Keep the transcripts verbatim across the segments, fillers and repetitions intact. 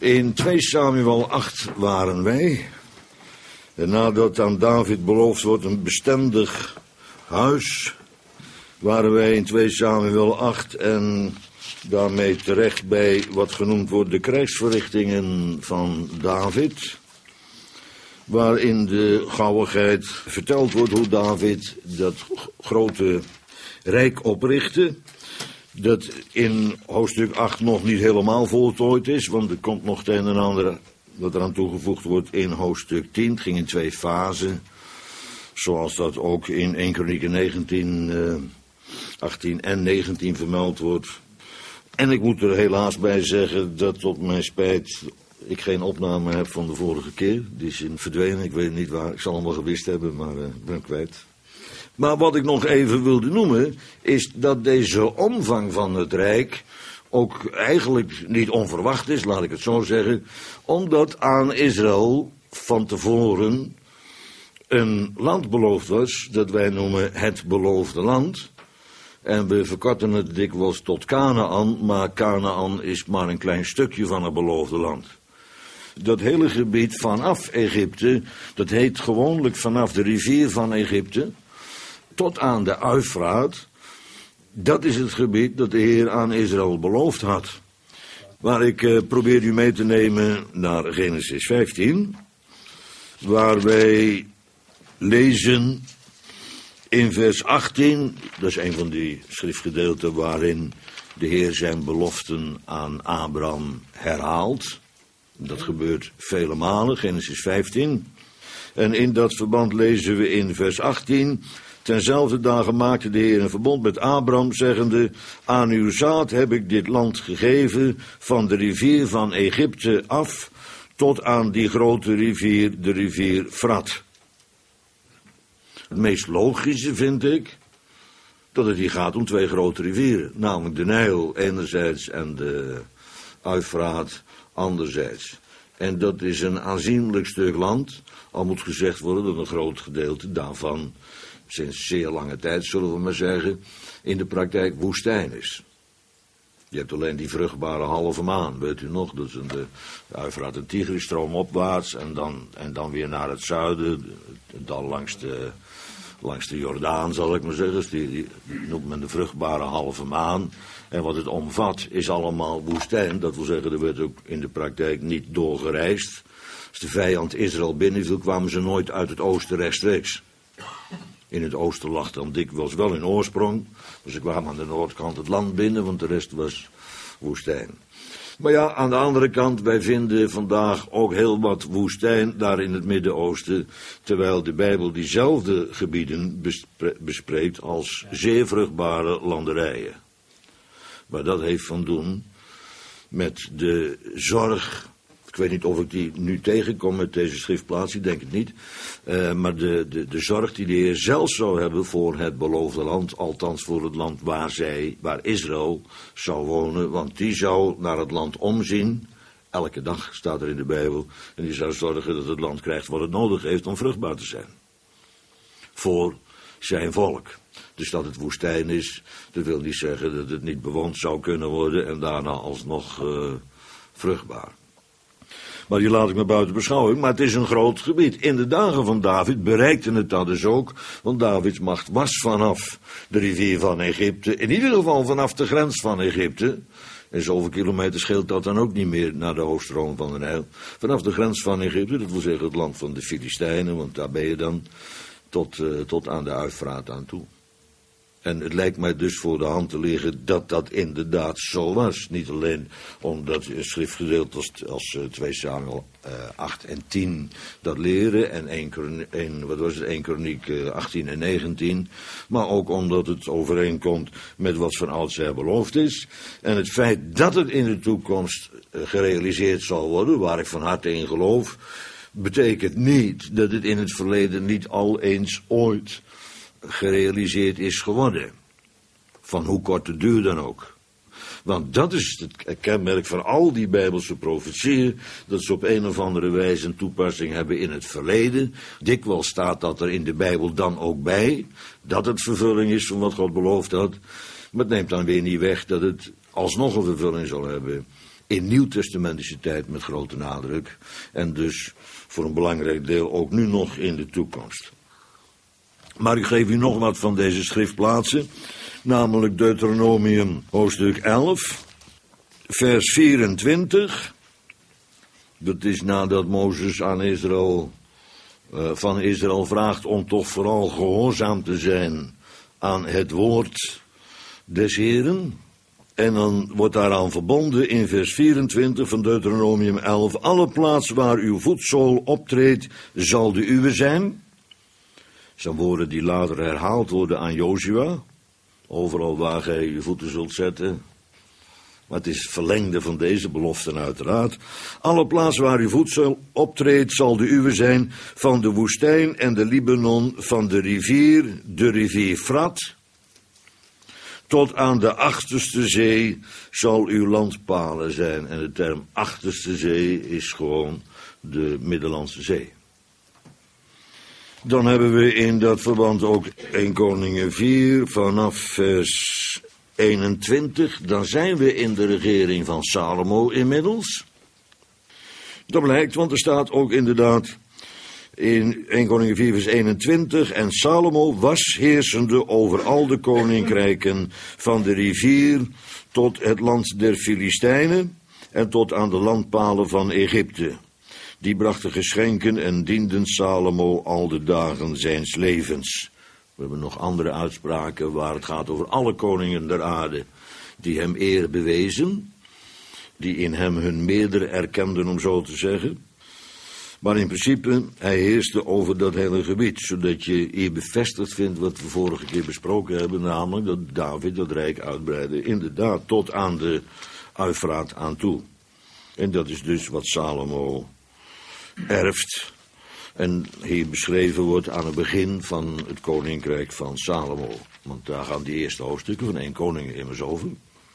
In twee Samuel acht waren wij. En nadat aan David beloofd wordt een bestendig huis, waren wij in twee Samuel acht en daarmee terecht bij wat genoemd wordt de krijgsverrichtingen van David, waarin de gauwigheid verteld wordt hoe David dat grote rijk oprichtte, dat in hoofdstuk acht nog niet helemaal voltooid is, want er komt nog het een en ander wat eraan toegevoegd wordt in hoofdstuk tien. Het ging in twee fasen, zoals dat ook in eerste Kronieken negentien, uh, achttien en negentien vermeld wordt. En ik moet er helaas bij zeggen dat tot mijn spijt ik geen opname heb van de vorige keer. Die is in verdwenen, ik weet niet waar. Ik zal hem wel gewist hebben, maar uh, ik ben hem kwijt. Maar wat ik nog even wilde noemen, is dat deze omvang van het Rijk ook eigenlijk niet onverwacht is, laat ik het zo zeggen, omdat aan Israël van tevoren een land beloofd was, dat wij noemen het beloofde land. En we verkorten het dikwijls tot Kanaan, maar Kanaan is maar een klein stukje van het beloofde land. Dat hele gebied vanaf Egypte, dat heet gewoonlijk vanaf de rivier van Egypte tot aan de Uifraat, dat is het gebied dat de Heer aan Israël beloofd had. Maar ik uh, probeer u mee te nemen naar Genesis vijftien, waar wij lezen in vers achttien, dat is een van die schriftgedeelten waarin de Heer zijn beloften aan Abraham herhaalt. Dat gebeurt vele malen, Genesis vijftien. En in dat verband lezen we in vers achttien... Tenzelfde dagen maakte de Heer een verbond met Abraham, zeggende: aan uw zaad heb ik dit land gegeven, van de rivier van Egypte af, tot aan die grote rivier, de rivier Frat. Het meest logische vind ik, dat het hier gaat om twee grote rivieren, namelijk de Nijl enerzijds en de Uifraat anderzijds. En dat is een aanzienlijk stuk land, al moet gezegd worden dat een groot gedeelte daarvan sinds zeer lange tijd, zullen we maar zeggen, in de praktijk woestijn is. Je hebt alleen die vruchtbare halve maan, weet u nog, dus de Uifraat en Tigris stroom opwaarts en dan, en dan weer naar het zuiden, dan langs de, langs de Jordaan, zal ik maar zeggen, dus die, die noemt men de vruchtbare halve maan. En wat het omvat is allemaal woestijn, dat wil zeggen, er werd ook in de praktijk niet doorgereisd. Als de vijand Israël binnenviel, kwamen ze nooit uit het oosten rechtstreeks. In het oosten lag dan dikwijls wel in oorsprong. Dus ze kwamen aan de noordkant het land binnen, want de rest was woestijn. Maar ja, aan de andere kant, wij vinden vandaag ook heel wat woestijn daar in het Midden-Oosten, terwijl de Bijbel diezelfde gebieden bespre- bespreekt als zeer vruchtbare landerijen. Maar dat heeft van doen met de zorg. Ik weet niet of ik die nu tegenkom met deze schriftplaats, ik denk het niet. Uh, maar de, de, de zorg die de Heer zelf zou hebben voor het beloofde land, althans voor het land waar zij, waar Israël zou wonen, want die zou naar het land omzien. Elke dag staat er in de Bijbel. En die zou zorgen dat het land krijgt wat het nodig heeft om vruchtbaar te zijn. Voor zijn volk. Dus dat het woestijn is, dat wil niet zeggen dat het niet bewoond zou kunnen worden en daarna alsnog uh, vruchtbaar. Maar die laat ik me buiten beschouwing, maar het is een groot gebied. In de dagen van David bereikte het dat dus ook, want Davids macht was vanaf de rivier van Egypte, in ieder geval vanaf de grens van Egypte. En zoveel kilometer scheelt dat dan ook niet meer naar de hoofdstroom van de Nijl. Vanaf de grens van Egypte, dat wil zeggen het land van de Filistijnen, want daar ben je dan tot, uh, tot aan de Uifraat aan toe. En het lijkt mij dus voor de hand te liggen dat dat inderdaad zo was. Niet alleen omdat het schriftgedeelte als, als uh, twee Samuel uh, acht en tien dat leren. En één, wat was het, één Kroniek uh, achttien en negentien. Maar ook omdat het overeenkomt met wat van oudsher beloofd is. En het feit dat het in de toekomst uh, gerealiseerd zal worden, waar ik van harte in geloof, betekent niet dat het in het verleden niet al eens ooit gerealiseerd is geworden. Van hoe korte duur dan ook. Want dat is het kenmerk van al die Bijbelse profetieën, dat ze op een of andere wijze een toepassing hebben in het verleden. Dikwijls staat dat er in de Bijbel dan ook bij, dat het vervulling is van wat God beloofd had. Maar het neemt dan weer niet weg dat het alsnog een vervulling zal hebben in nieuwtestamentische tijd met grote nadruk. En dus voor een belangrijk deel ook nu nog in de toekomst. Maar ik geef u nog wat van deze schriftplaatsen. Namelijk Deuteronomium hoofdstuk elf, vers vierentwintig. Dat is nadat Mozes aan Israël, uh, van Israël vraagt om toch vooral gehoorzaam te zijn aan het woord des Heren. En dan wordt daaraan verbonden in vers vierentwintig van Deuteronomium elf. Alle plaats waar uw voetzool optreedt, zal de uwe zijn. Dat zijn woorden die later herhaald worden aan Jozua. Overal waar gij uw voeten zult zetten. Maar het is verlengde van deze beloften uiteraard. Alle plaats waar uw voetzool optreedt, zal de uwe zijn. Van de woestijn en de Libanon, van de rivier, de rivier Frat, tot aan de achterste zee zal uw landpalen zijn. En de term achterste zee is gewoon de Middellandse Zee. Dan hebben we in dat verband ook Eerste Koningen vier vanaf vers eenentwintig. Dan zijn we in de regering van Salomo inmiddels. Dat blijkt, want er staat ook inderdaad in Eerste Koningen vier vers eenentwintig. En Salomo was heersende over al de koninkrijken van de rivier tot het land der Filistijnen en tot aan de landpalen van Egypte. Die brachten geschenken en dienden Salomo al de dagen zijns levens. We hebben nog andere uitspraken waar het gaat over alle koningen der aarde die hem eer bewezen, die in hem hun meerdere erkenden, om zo te zeggen. Maar in principe, hij heerste over dat hele gebied, zodat je hier bevestigd vindt wat we vorige keer besproken hebben, namelijk dat David dat rijk uitbreidde, inderdaad, tot aan de Uifraat aan toe. En dat is dus wat Salomo erft en hier beschreven wordt aan het begin van het koninkrijk van Salomo. Want daar gaan die eerste hoofdstukken van één koning immers over.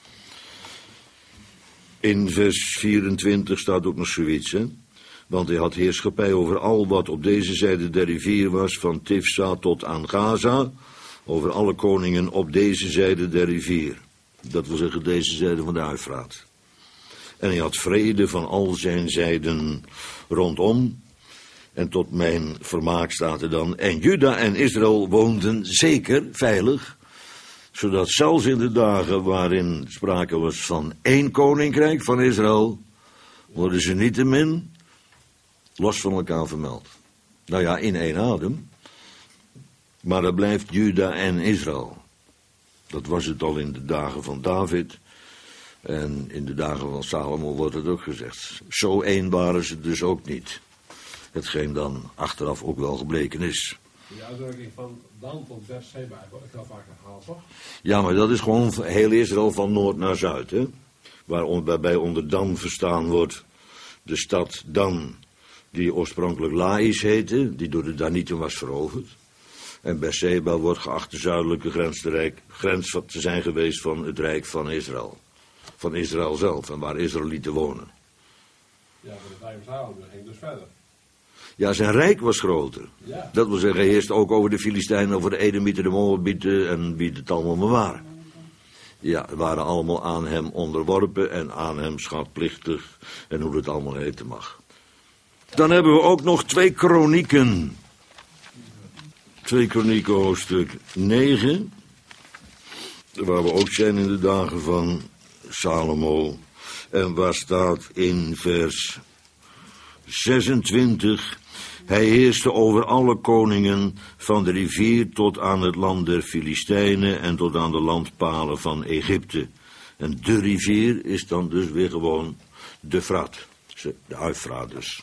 In vers vierentwintig staat ook nog zoiets, hè. Want hij had heerschappij over al wat op deze zijde der rivier was, van Tifsa tot aan Gaza, over alle koningen op deze zijde der rivier. Dat wil zeggen deze zijde van de Uifraat. En hij had vrede van al zijn zijden rondom. En tot mijn vermaak staat er dan, en Juda en Israël woonden zeker veilig, zodat zelfs in de dagen waarin sprake was van één koninkrijk van Israël, worden ze niettemin los van elkaar vermeld. Nou ja, in één adem. Maar dat blijft Juda en Israël. Dat was het al in de dagen van David. En in de dagen van Salomo wordt het ook gezegd. Zo één waren ze dus ook niet. Hetgeen dan achteraf ook wel gebleken is. Die uitdrukking van Dan tot Beersheba wordt heel vaak herhaald, toch? Ja, maar dat is gewoon heel Israël van noord naar zuid, hè. Waarbij onder Dan verstaan wordt de stad Dan, die oorspronkelijk Lais heette, die door de Danieten was veroverd. En Beersheba wordt geacht de zuidelijke grens te, rijk, grens te zijn geweest van het rijk van Israël. Van Israël zelf, en waar Israëlieten wonen. Ja, maar de vijf Salomo ging dus verder. Ja, zijn rijk was groter. Ja. Dat wil zeggen, hij heerste ook over de Filistijnen, over de Edomieten, de Moabieten en wie het allemaal maar waren. Ja, waren allemaal aan hem onderworpen en aan hem schatplichtig en hoe het allemaal heten mag. Dan hebben we ook nog twee kronieken. Twee kronieken hoofdstuk negen. Waar we ook zijn in de dagen van Salomo. En waar staat in vers zesentwintig. Hij heerste over alle koningen van de rivier tot aan het land der Filistijnen en tot aan de landpalen van Egypte. En de rivier is dan dus weer gewoon de Frat, de Uifraat dus.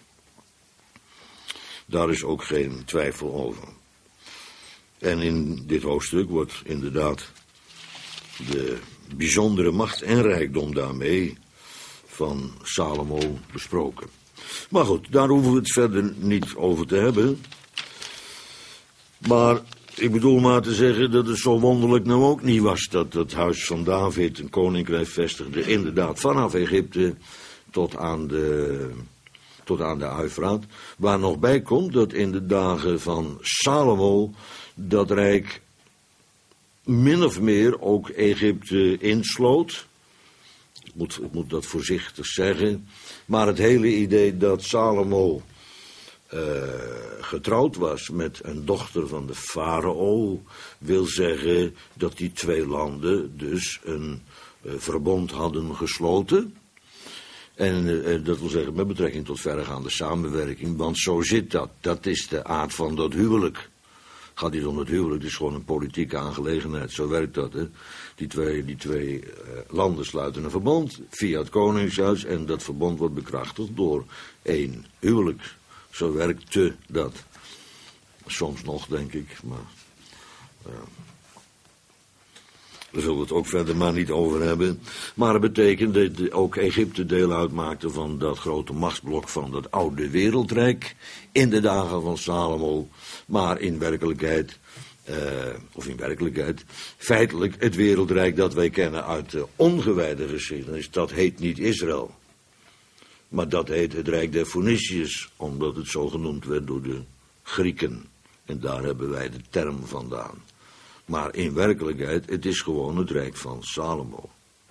Daar is ook geen twijfel over. En in dit hoofdstuk wordt inderdaad de bijzondere macht en rijkdom daarmee van Salomo besproken. Maar goed, daar hoeven we het verder niet over te hebben. Maar ik bedoel maar te zeggen dat het zo wonderlijk nou ook niet was dat het huis van David een koninkrijk vestigde, inderdaad vanaf Egypte tot aan de, tot aan de Uifraat. Waar nog bij komt dat in de dagen van Salomo dat rijk min of meer ook Egypte insloot. Ik moet, ik moet dat voorzichtig zeggen. Maar het hele idee dat Salomo uh, getrouwd was met een dochter van de farao, wil zeggen dat die twee landen dus een uh, verbond hadden gesloten. En uh, dat wil zeggen met betrekking tot verregaande samenwerking, want zo zit dat. Dat is de aard van dat huwelijk. Gaat niet om het huwelijk, het is gewoon een politieke aangelegenheid. Zo werkt dat, hè. Die twee, die twee uh, landen sluiten een verbond via het Koningshuis en dat verbond wordt bekrachtigd door één huwelijk. Zo werkte dat. Soms nog, denk ik, maar uh, daar zullen we het ook verder maar niet over hebben. Maar het betekent dat ook Egypte deel uitmaakte van dat grote machtsblok van dat oude wereldrijk in de dagen van Salomo. Maar in werkelijkheid, uh, of in werkelijkheid, feitelijk het wereldrijk dat wij kennen uit de ongewijde geschiedenis, dat heet niet Israël. Maar dat heet het Rijk der Phoeniciërs, omdat het zo genoemd werd door de Grieken. En daar hebben wij de term vandaan. Maar in werkelijkheid, het is gewoon het Rijk van Salomo.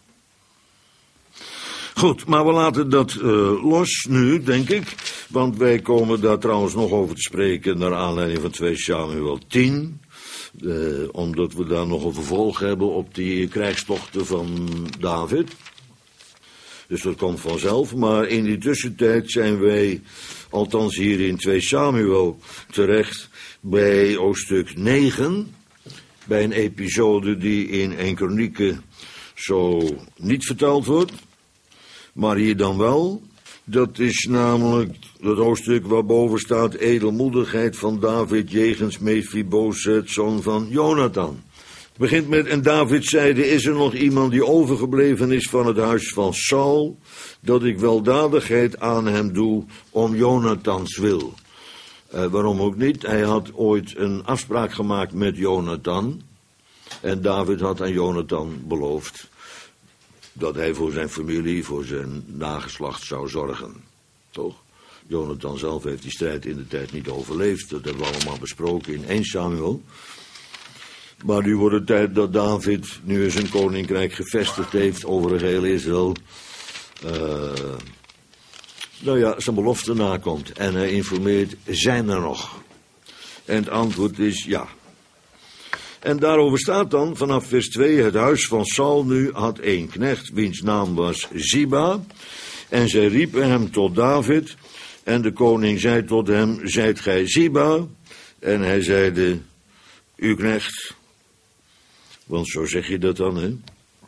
Goed, maar we laten dat uh, los nu, denk ik. Want wij komen daar trouwens nog over te spreken naar aanleiding van twee Samuel tien. Uh, omdat we daar nog een vervolg hebben op die krijgstochten van David. Dus dat komt vanzelf. Maar in die tussentijd zijn wij, althans hier in twee Samuel, terecht bij hoofdstuk negen. Bij een episode die in één Kronieken zo niet verteld wordt. Maar hier dan wel. Dat is namelijk het hoofdstuk waarboven staat edelmoedigheid van David jegens Mephiboset, zoon van Jonathan. Het begint met, en David zeide, is er nog iemand die overgebleven is van het huis van Saul, dat ik weldadigheid aan hem doe om Jonathans wil. Uh, waarom ook niet? Hij had ooit een afspraak gemaakt met Jonathan. En David had aan Jonathan beloofd dat hij voor zijn familie, voor zijn nageslacht zou zorgen. Toch? Jonathan zelf heeft die strijd in de tijd niet overleefd. Dat hebben we allemaal besproken in één Samuel. Maar nu wordt het tijd dat David nu zijn koninkrijk gevestigd heeft over het hele Israël. Uh, nou ja, zijn belofte nakomt. En hij informeert, zijn er nog? En het antwoord is ja. En daarover staat dan vanaf vers twee, het huis van Saul nu had één knecht, wiens naam was Ziba. En zij riepen hem tot David. En de koning zei tot hem, zijt gij Ziba? En hij zeide, uw knecht. Want zo zeg je dat dan, hè?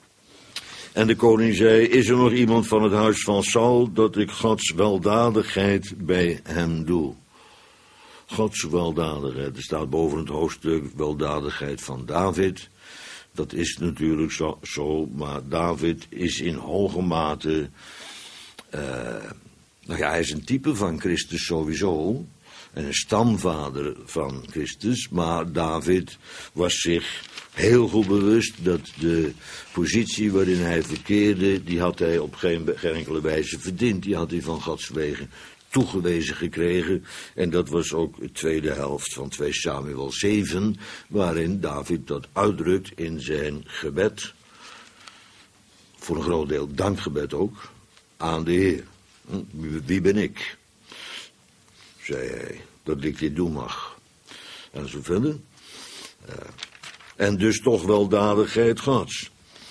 En de koning zei, is er nog iemand van het huis van Saul, dat ik Gods weldadigheid bij hem doe? Gods weldadigheid, er staat boven het hoofdstuk weldadigheid van David. Dat is natuurlijk zo, zo maar David is in hoge mate, uh, nou ja, hij is een type van Christus sowieso, en een stamvader van Christus, maar David was zich heel goed bewust dat de positie waarin hij verkeerde, die had hij op geen, geen enkele wijze verdiend, die had hij van Gods wegen toegewezen gekregen. En dat was ook de tweede helft van twee Samuel zeven, waarin David dat uitdrukt in zijn gebed, voor een groot deel dankgebed ook, aan de Heer. Wie ben ik? Zei hij, dat ik dit doen mag. En zo verder. Uh, en dus toch weldadigheid Gods.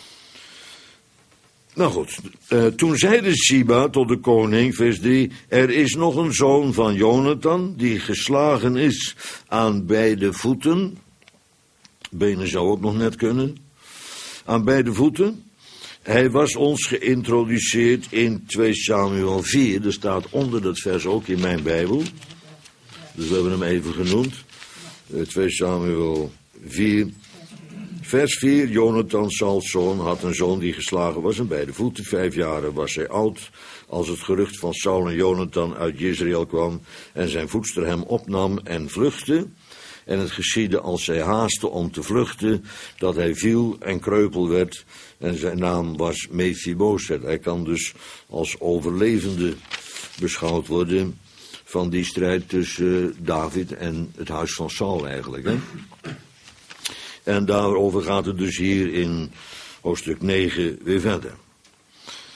Nou goed, uh, toen zeide Ziba tot de koning, vers drie, er is nog een zoon van Jonathan, die geslagen is aan beide voeten. Benen zou ook nog net kunnen. Aan beide voeten. Hij was ons geïntroduceerd in twee Samuel vier, er staat onder dat vers ook in mijn Bijbel. Dus we hebben hem even genoemd. Uh, twee Samuel vier. Vers vier, Jonathan, Sauls zoon, had een zoon die geslagen was aan beide voeten. Vijf jaren was hij oud, als het gerucht van Saul en Jonathan uit Jezreel kwam en zijn voedster hem opnam en vluchtte. En het geschiedde als zij haastte om te vluchten, dat hij viel en kreupel werd en zijn naam was Mephiboset. Hij kan dus als overlevende beschouwd worden van die strijd tussen David en het huis van Saul eigenlijk, hè. En daarover gaat het dus hier in hoofdstuk negen weer verder.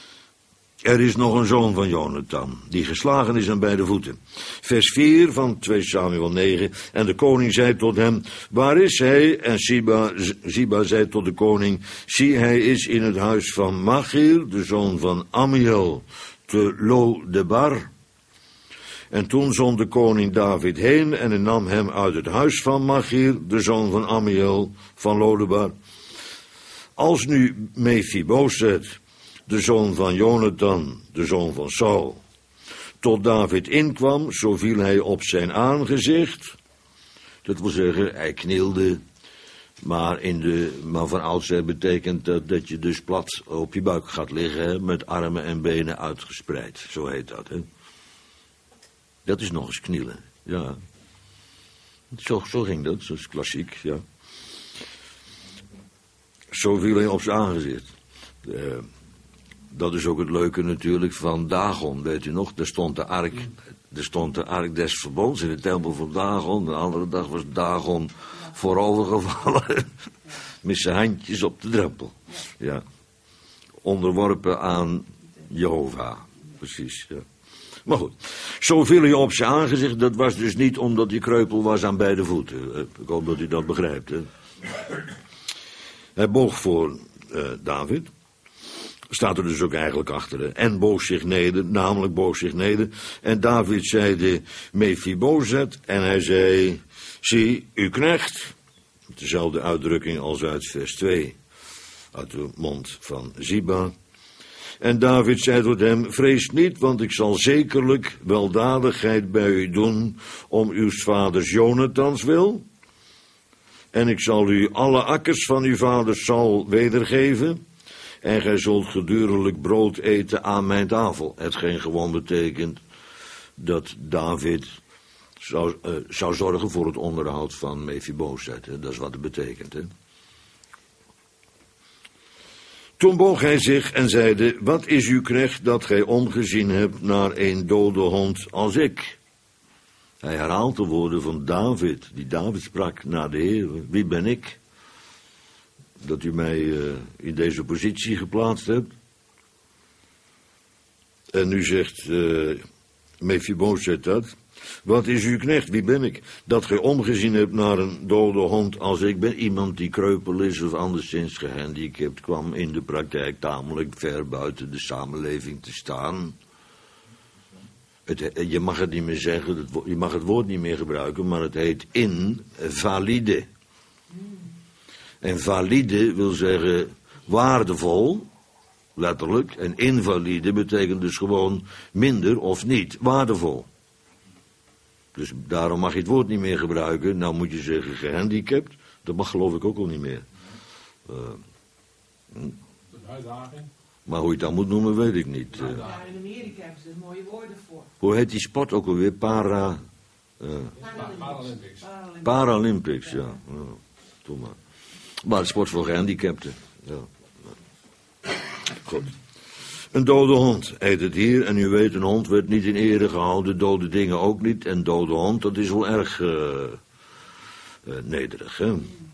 Er is nog een zoon van Jonathan, die geslagen is aan beide voeten. Vers vier van twee Samuel negen. En de koning zei tot hem, waar is hij? En Ziba, Ziba zei tot de koning, zie, hij is in het huis van Machir, de zoon van Amiel, te Lo-debar. En toen zond de koning David heen en hij nam hem uit het huis van Machir, de zoon van Amiel, van Lo-debar. Als nu Mephiboset, de zoon van Jonathan, de zoon van Saul, tot David inkwam, zo viel hij op zijn aangezicht. Dat wil zeggen, hij knielde, maar, in de, maar van oudsher betekent dat dat je dus plat op je buik gaat liggen, hè, met armen en benen uitgespreid. Zo heet dat, hè. Dat is nog eens knielen, ja. Zo, zo ging dat, dat is klassiek, ja. Zo viel hij op zijn aangezicht. Uh, Dat is ook het leuke natuurlijk van Dagon, weet u nog? Daar stond de ark, er stond de ark des verbonds in de tempel van Dagon. De andere dag was Dagon voorovergevallen met zijn handjes op de drempel. Ja. Onderworpen aan Jehovah, precies, ja. Maar goed, zo viel hij op zijn aangezicht. Dat was dus niet omdat hij kreupel was aan beide voeten. Ik hoop dat u dat begrijpt, hè. Hij boog voor uh, David. Staat er dus ook eigenlijk achter. Hè? En boog zich neder, namelijk boog zich neder. En David zeide Mephiboset. En hij zei, zie, uw knecht. Dezelfde uitdrukking als uit vers twee. Uit de mond van Ziba. En David zei tot hem, vrees niet, want ik zal zekerlijk weldadigheid bij u doen om uw vaders Jonathans wil. En ik zal u alle akkers van uw vader Saul wedergeven. En gij zult gedurelijk brood eten aan mijn tafel. Hetgeen gewoon betekent dat David zou, uh, zou zorgen voor het onderhoud van Mephiboset. Hè? Dat is wat het betekent. Hè? Toen boog hij zich en zeide, wat is uw knecht dat gij omgezien hebt naar een dode hond als ik? Hij herhaalt de woorden van David, die David sprak naar de Heer. Wie ben ik? Dat u mij uh, in deze positie geplaatst hebt. En nu zegt uh, Mephiboset dat. Wat is uw knecht? Wie ben ik? Dat gij omgezien hebt naar een dode hond als ik ben. Iemand die kreupel is of anderszins gehandicapt, kwam in de praktijk tamelijk ver buiten de samenleving te staan. Het, je mag het niet meer zeggen, het, je mag het woord niet meer gebruiken, maar het heet invalide. En valide wil zeggen waardevol, letterlijk. En invalide betekent dus gewoon minder of niet waardevol. Dus daarom mag je het woord niet meer gebruiken. Nou moet je zeggen gehandicapt. Dat mag geloof ik ook al niet meer. Uh, hm. Een uitdaging. Maar hoe je het dan moet noemen, weet ik niet. Uh, Ja, in Amerika hebben ze er mooie woorden voor. hoe heet die sport ook alweer? Para... Uh, Paralympics. Paralympics, ja. ja. Doe maar. Maar het sport voor gehandicapten. Ja. Goed. Een dode hond eet het hier. En u weet, een hond werd niet in ere gehouden. Dode dingen ook niet. En dode hond, dat is wel erg uh, uh, nederig, hè.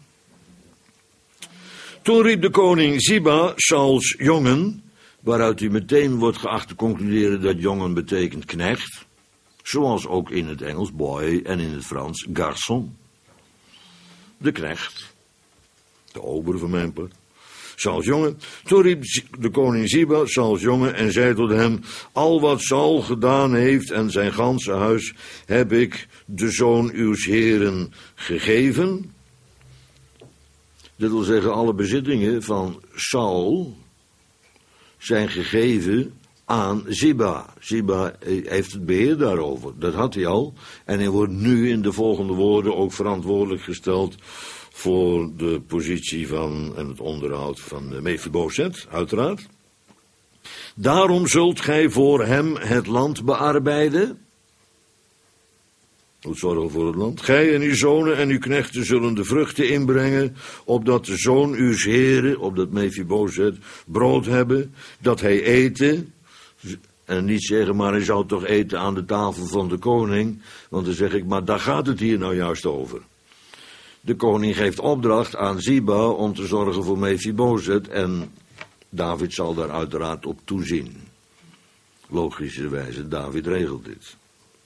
Toen riep de koning Ziba, Sauls jongen, waaruit u meteen wordt geacht te concluderen dat jongen betekent knecht. Zoals ook in het Engels boy en in het Frans garçon. De knecht. De ober van mijn part. Sauls jongen. Toen riep de koning Ziba, Sauls jongen, en zei tot hem, al wat Saul gedaan heeft en zijn ganse huis, heb ik de zoon uws heren gegeven. Dat wil zeggen, alle bezittingen van Saul zijn gegeven aan Ziba. Ziba heeft het beheer daarover. Dat had hij al. En hij wordt nu in de volgende woorden ook verantwoordelijk gesteld voor de positie van en het onderhoud van Mephiboset, uiteraard. Daarom zult gij voor hem het land bearbeiden. Moet zorgen voor het land. Gij en uw zonen en uw knechten zullen de vruchten inbrengen, opdat de zoon uws heren, opdat Mephiboset, brood hebben, dat hij eten. En niet zeggen, maar hij zou toch eten aan de tafel van de koning. Want dan zeg ik, maar daar gaat het hier nou juist over. De koning geeft opdracht aan Ziba om te zorgen voor Mephiboset. En David zal daar uiteraard op toezien. logischerwijze, David regelt dit.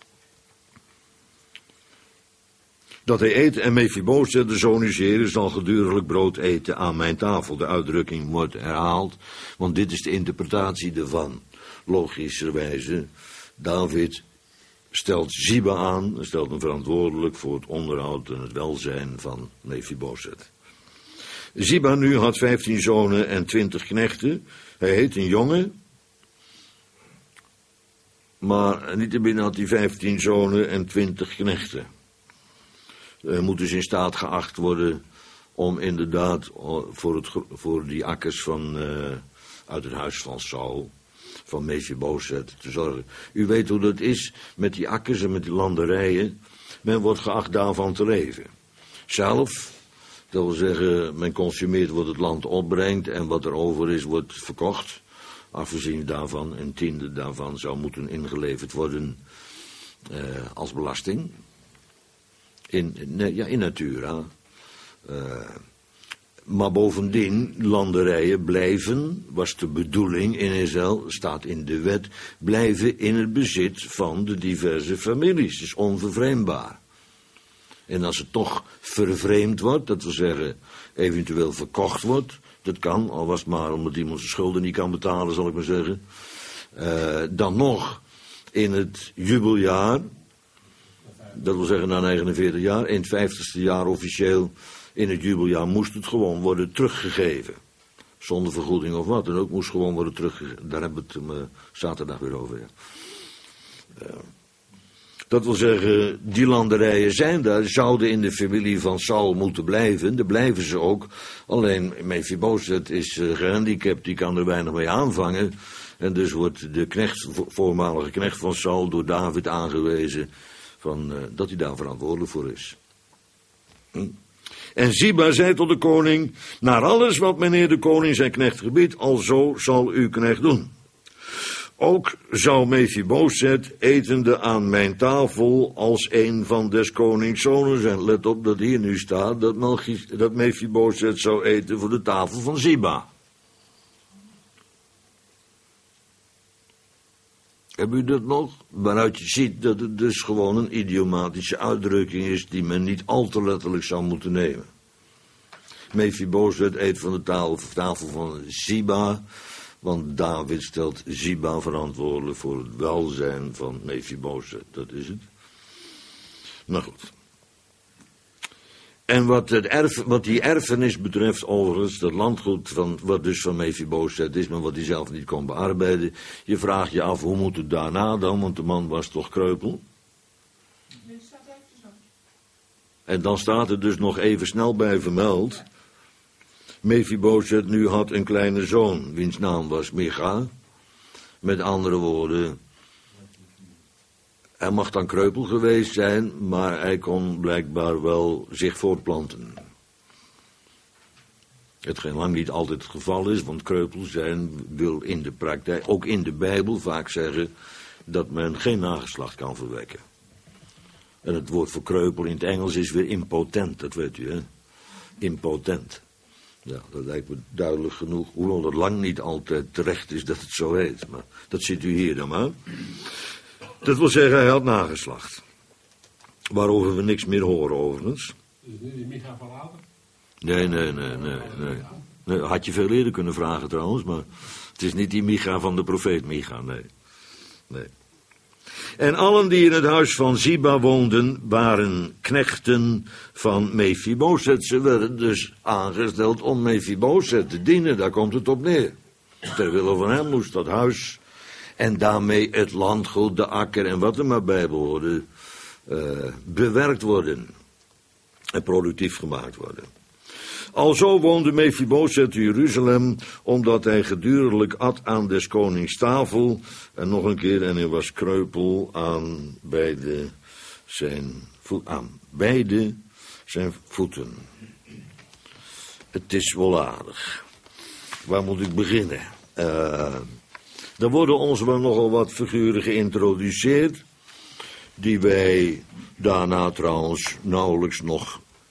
Dat hij eet en Mephibosheth, de zoon is Heer, zal geduriglijk brood eten aan mijn tafel. De uitdrukking wordt herhaald, want dit is de interpretatie ervan. Logischerwijze, David stelt Ziba aan, stelt hem verantwoordelijk voor het onderhoud en het welzijn van Mephibosheth. Ziba nu had vijftien zonen en twintig knechten. Hij heet een jongen, maar niettemin had hij vijftien zonen en twintig knechten. Hij moet dus in staat geacht worden om inderdaad voor, het, voor die akkers van, uh, uit het huis van Saul, van Mephibosheth, te zorgen. U weet hoe dat is met die akkers en met die landerijen. Men wordt geacht daarvan te leven. Zelf, dat wil zeggen, men consumeert wat het land opbrengt en wat er over is wordt verkocht. Afgezien daarvan, een tiende daarvan zou moeten ingeleverd worden uh, als belasting. In, in, ja, in natura. Uh, maar bovendien, landerijen blijven, was de bedoeling in Israël, staat in de wet, blijven in het bezit van de diverse families. Het is onvervreemdbaar. En als het toch vervreemd wordt, dat wil zeggen eventueel verkocht wordt, dat kan, al was het maar omdat iemand zijn schulden niet kan betalen, zal ik maar zeggen. Uh, dan nog in het jubeljaar, dat wil zeggen na negenenveertig jaar, in het vijftigste jaar officieel, in het jubeljaar moest het gewoon worden teruggegeven. Zonder vergoeding of wat dan ook, moest gewoon worden teruggegeven. Daar hebben we het uh, zaterdag weer over. Ja. Uh, dat wil zeggen, die landerijen zijn daar, zouden in de familie van Saul moeten blijven. Daar blijven ze ook. Alleen Mephibosheth is uh, gehandicapt, die kan er weinig mee aanvangen. En dus wordt de knecht, voormalige knecht van Saul door David aangewezen van, uh, dat hij daar verantwoordelijk voor is. Hm? En Ziba zei tot de koning, naar alles wat meneer de koning zijn knecht gebiedt, alzo zal uw knecht doen. Ook zou Mephibosheth etende aan mijn tafel als een van des konings zonen zijn. Let op dat hier nu staat dat, Melchis, dat Mephibosheth zou eten voor de tafel van Ziba. Heb u dat nog? Waaruit je ziet dat het dus gewoon een idiomatische uitdrukking is die men niet al te letterlijk zou moeten nemen. Mephibosheth eet van de tafel, tafel van Ziba, want David stelt Ziba verantwoordelijk voor het welzijn van Mephibosheth. Dat is het. Nou goed. En wat, het erf, wat die erfenis betreft, overigens, dat landgoed van, wat dus van Mephibosheth is, maar wat hij zelf niet kon bearbeiden. Je vraagt je af, hoe moet het daarna dan, want de man was toch kreupel? Nee, staat er even zo. En dan staat er dus nog even snel bij vermeld. Mephibosheth nu had een kleine zoon, wiens naam was Micha. Met andere woorden, hij mag dan kreupel geweest zijn, maar hij kon blijkbaar wel zich voortplanten. Hetgeen lang niet altijd het geval is, want kreupel zijn wil in de praktijk, ook in de Bijbel vaak zeggen, dat men geen nageslacht kan verwekken. En het woord voor kreupel in het Engels is weer impotent, dat weet u, hè? Impotent. Ja, dat lijkt me duidelijk genoeg, hoewel dat lang niet altijd terecht is dat het zo heet. Maar dat ziet u hier dan maar. Dat wil zeggen, hij had nageslacht. Waarover we niks meer horen overigens. Is het niet die Micha van later? Nee, nee, nee, nee, nee. nee. Had je veel eerder kunnen vragen trouwens, maar het is niet die Micha van de profeet Micha, nee. Nee. En allen die in het huis van Ziba woonden, waren knechten van Mephibosheth. Ze werden dus aangesteld om Mephibosheth te dienen, daar komt het op neer. Terwille van hem moest dat huis en daarmee het landgoed, de akker en wat er maar bij behoorde, uh, bewerkt worden en productief gemaakt worden. Alzo woonde Mephibosheth in Jeruzalem, omdat hij geduriglijk at aan des konings tafel, en nog een keer, en hij was kreupel aan beide zijn, vo- aan beide zijn voeten. Het is wel aardig. Waar moet ik beginnen? Uh, er worden ons wel nogal wat figuren geïntroduceerd, die wij daarna trouwens nauwelijks nog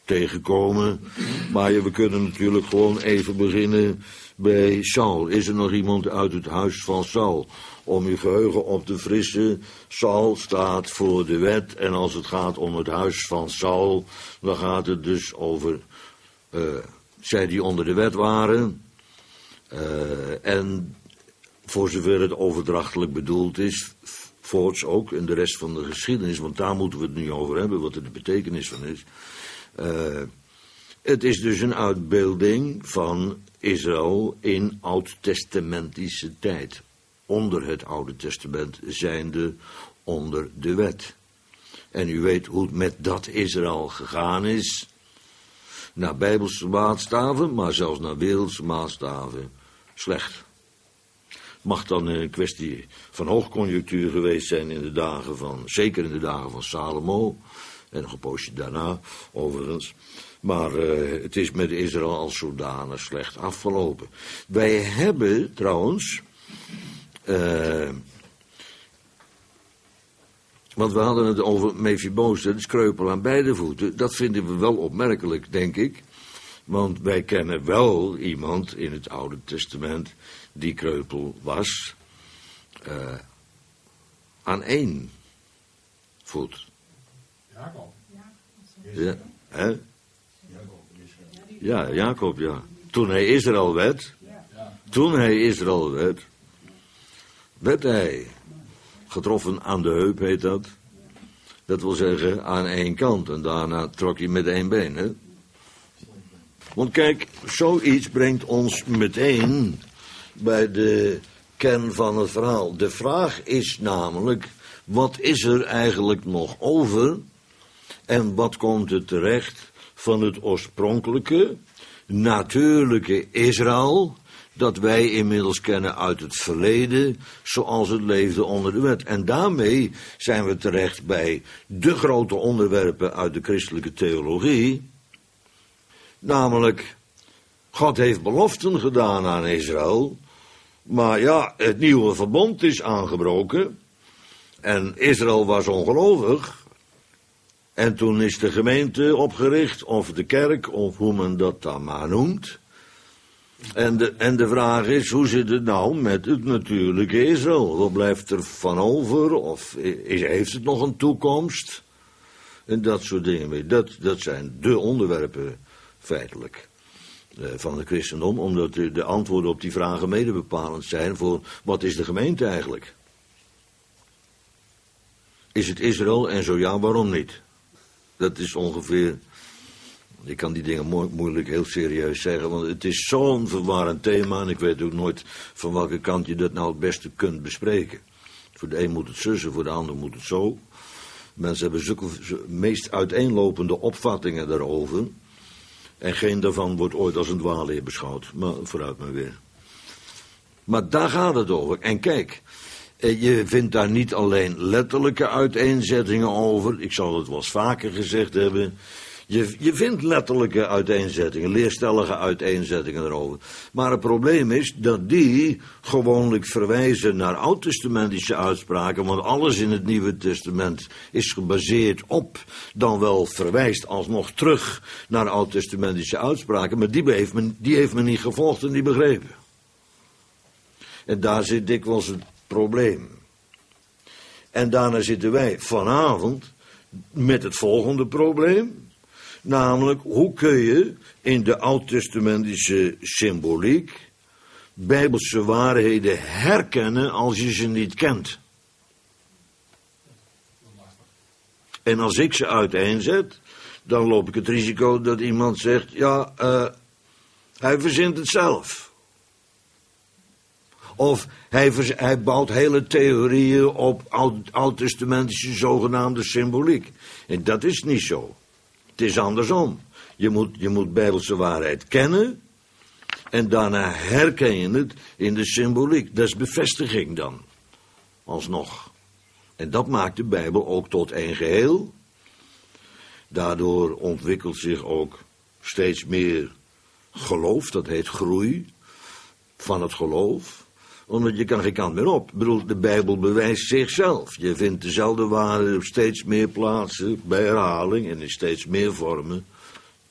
tegenkomen. Maar we kunnen natuurlijk gewoon even beginnen bij Saul. Is er nog iemand uit het huis van Saul? Om uw geheugen op te frissen. Saul staat voor de wet. En als het gaat om het huis van Saul, dan gaat het dus over Uh, zij die onder de wet waren. Uh, en voor zover het overdrachtelijk bedoeld is, voorts ook in de rest van de geschiedenis, want daar moeten we het nu over hebben, wat er de betekenis van is. Uh, het is dus een uitbeelding van Israël in oud-testamentische tijd. Onder het Oude Testament zijnde onder de wet. En u weet hoe het met dat Israël gegaan is. Naar bijbelse maatstaven, maar zelfs naar wereldse maatstaven slecht. Mag dan een kwestie van hoogconjunctuur geweest zijn in de dagen van, zeker in de dagen van Salomo, en nog een poosje daarna overigens. Maar uh, het is met Israël als zodanig slecht afgelopen. Wij hebben trouwens, uh, want we hadden het over Mephibozet, het kreupel aan beide voeten. Dat vinden we wel opmerkelijk, denk ik. Want wij kennen wel iemand in het Oude Testament die kreupel was. Uh, aan één voet. Jacob. Ja, hè? Ja, Jacob, ja. Toen hij Israël werd, toen hij Israël werd, werd hij getroffen aan de heup, heet dat. Dat wil zeggen aan één kant. En daarna trok hij met één been, hè. Want kijk, zoiets brengt ons meteen bij de kern van het verhaal. De vraag is namelijk, wat is er eigenlijk nog over? En wat komt er terecht van het oorspronkelijke, natuurlijke Israël, dat wij inmiddels kennen uit het verleden, zoals het leefde onder de wet. En daarmee zijn we terecht bij de grote onderwerpen uit de christelijke theologie. Namelijk, God heeft beloften gedaan aan Israël, maar ja, het nieuwe verbond is aangebroken. En Israël was ongelovig. En toen is de gemeente opgericht, of de kerk, of hoe men dat dan maar noemt. En de, en de vraag is, hoe zit het nou met het natuurlijke Israël? Wat blijft er van over? Of is, heeft het nog een toekomst? En dat soort dingen. Dat, dat zijn de onderwerpen, feitelijk, van het christendom. Omdat de, de antwoorden op die vragen mede bepalend zijn voor, wat is de gemeente eigenlijk? Is het Israël? En zo ja, waarom niet? Dat is ongeveer, ik kan die dingen mo- moeilijk heel serieus zeggen, want het is zo'n verwarrend thema en ik weet ook nooit van welke kant je dat nou het beste kunt bespreken. Voor de een moet het zussen, voor de ander moet het zo. Mensen hebben zulke meest uiteenlopende opvattingen daarover. En geen daarvan wordt ooit als een dwaalleer beschouwd. Maar vooruit maar weer. Maar daar gaat het over. En kijk, je vindt daar niet alleen letterlijke uiteenzettingen over. Ik zal het wel eens vaker gezegd hebben. Je, je vindt letterlijke uiteenzettingen, leerstellige uiteenzettingen erover. Maar het probleem is dat die gewoonlijk verwijzen naar oud-testamentische uitspraken, want alles in het Nieuwe Testament is gebaseerd op, dan wel verwijst alsnog terug naar oud-testamentische uitspraken, maar die heeft, men, die heeft men niet gevolgd en niet begrepen. En daar zit dikwijls het probleem. En daarna zitten wij vanavond met het volgende probleem. Namelijk, hoe kun je in de oud-testamentische symboliek bijbelse waarheden herkennen als je ze niet kent? En als ik ze uiteenzet, dan loop ik het risico dat iemand zegt, ja, uh, hij verzint het zelf. Of hij, hij bouwt hele theorieën op oud, oud-testamentische zogenaamde symboliek. En dat is niet zo. Het is andersom. Je moet, je moet bijbelse waarheid kennen en daarna herken je het in de symboliek. Dat is bevestiging dan, alsnog. En dat maakt de Bijbel ook tot één geheel. Daardoor ontwikkelt zich ook steeds meer geloof, dat heet groei van het geloof. Omdat je kan geen kant meer op. Ik bedoel, de Bijbel bewijst zichzelf. Je vindt dezelfde waarden op steeds meer plaatsen, bij herhaling en in steeds meer vormen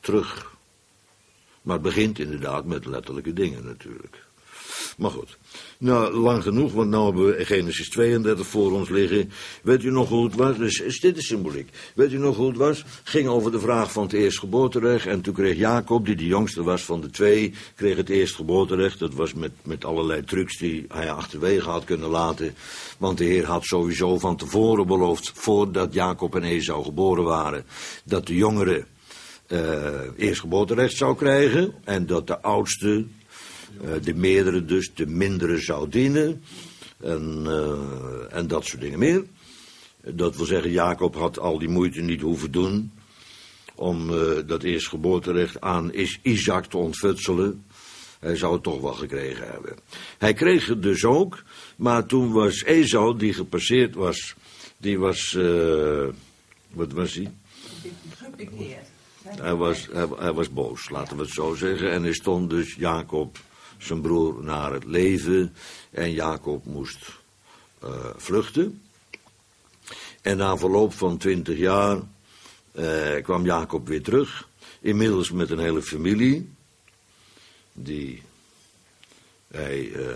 terug. Maar het begint inderdaad met letterlijke dingen natuurlijk. Maar goed, nou, lang genoeg, want nu hebben we Genesis tweeëndertig voor ons liggen. Weet u nog hoe het was? Dus is dit de symboliek. Weet u nog hoe het was? Ging over de vraag van het eerstgeboorterecht. En toen kreeg Jacob, die de jongste was van de twee, kreeg het eerstgeboorterecht. Dat was met, met allerlei trucs die hij achterwege had kunnen laten. Want de Heer had sowieso van tevoren beloofd, voordat Jacob en Esau geboren waren, dat de jongere uh, eerstgeboorterecht zou krijgen. En dat de oudste, Uh, de meerdere dus, de mindere zou dienen. En, uh, en dat soort dingen meer. Dat wil zeggen, Jacob had al die moeite niet hoeven doen om uh, dat eerstgeboorterecht aan Is- Isaac te ontfutselen. Hij zou het toch wel gekregen hebben. Hij kreeg het dus ook, maar toen was Esau, die gepasseerd was, die was, uh, wat was hij? Gepiqueerd. Hij was, hij, hij was boos, laten we het zo zeggen. En er stond dus Jacob, zijn broer, naar het leven. En Jacob moest uh, vluchten. En na verloop van twintig jaar uh, kwam Jacob weer terug. Inmiddels met een hele familie. Die hij uh,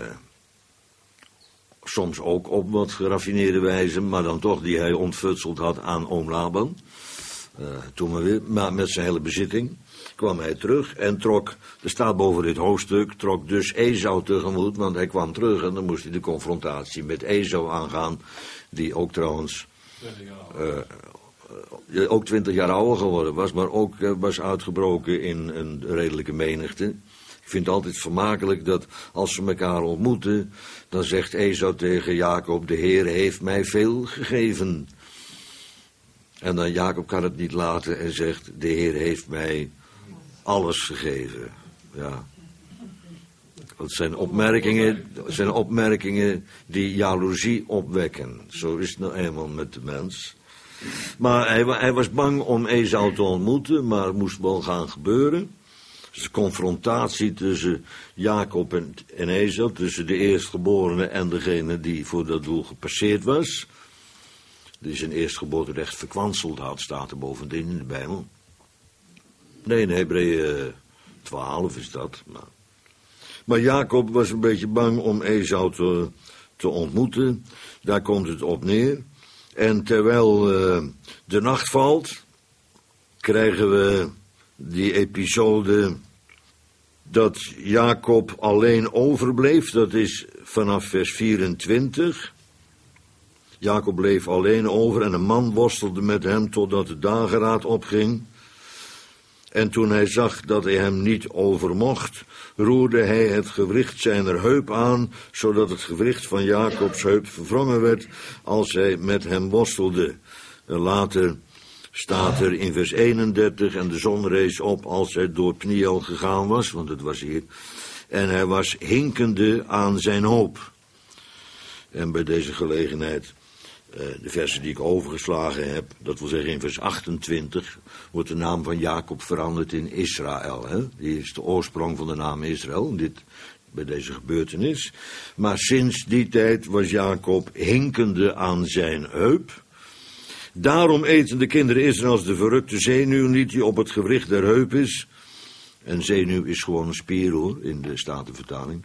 soms ook op wat geraffineerde wijze, maar dan toch die hij ontfutseld had aan oom Laban. Uh, toen maar weer, maar met zijn hele bezitting kwam hij terug en trok, er staat boven dit hoofdstuk, trok dus Esau tegemoet, want hij kwam terug en dan moest hij de confrontatie met Esau aangaan, die ook trouwens uh, uh, ook twintig jaar ouder geworden was, maar ook uh, was uitgebroken in een redelijke menigte. Ik vind het altijd vermakelijk dat als ze elkaar ontmoeten, dan zegt Esau tegen Jacob, de Heer heeft mij veel gegeven. En dan Jacob kan het niet laten en zegt, de Heer heeft mij alles gegeven. Ja. Dat zijn opmerkingen, dat zijn opmerkingen die jaloezie opwekken. Zo is het nou eenmaal met de mens. Maar hij, hij was bang om Esau te ontmoeten, maar het moest wel gaan gebeuren. Dus de confrontatie tussen Jacob en, en Esau, tussen de eerstgeborene en degene die voor dat doel gepasseerd was, die zijn eerstgeboorterecht verkwanseld had, staat er bovendien in de Bijbel. Nee, in Hebreeën twaalf is dat. Maar, maar Jacob was een beetje bang om Esau te, te ontmoeten. Daar komt het op neer. En terwijl uh, de nacht valt, krijgen we die episode dat Jacob alleen overbleef. Dat is vanaf vers vierentwintig. Jacob bleef alleen over en een man worstelde met hem totdat de dageraad opging. En toen hij zag dat hij hem niet overmocht, roerde hij het gewricht zijner heup aan, zodat het gewricht van Jacobs heup verwrongen werd als hij met hem worstelde. En later staat er in vers eenendertig, en de zon rees op als hij door Pniel gegaan was, want het was hier, en hij was hinkende aan zijn hoop. En bij deze gelegenheid, de versen die ik overgeslagen heb, dat wil zeggen in vers achtentwintig, wordt de naam van Jacob veranderd in Israël. Hè? Die is de oorsprong van de naam Israël, dit, bij deze gebeurtenis. Maar sinds die tijd was Jacob hinkende aan zijn heup. Daarom eten de kinderen Israëls de verrukte zenuw niet die op het gewricht der heup is. En zenuw is gewoon een spier hoor, in de Statenvertaling.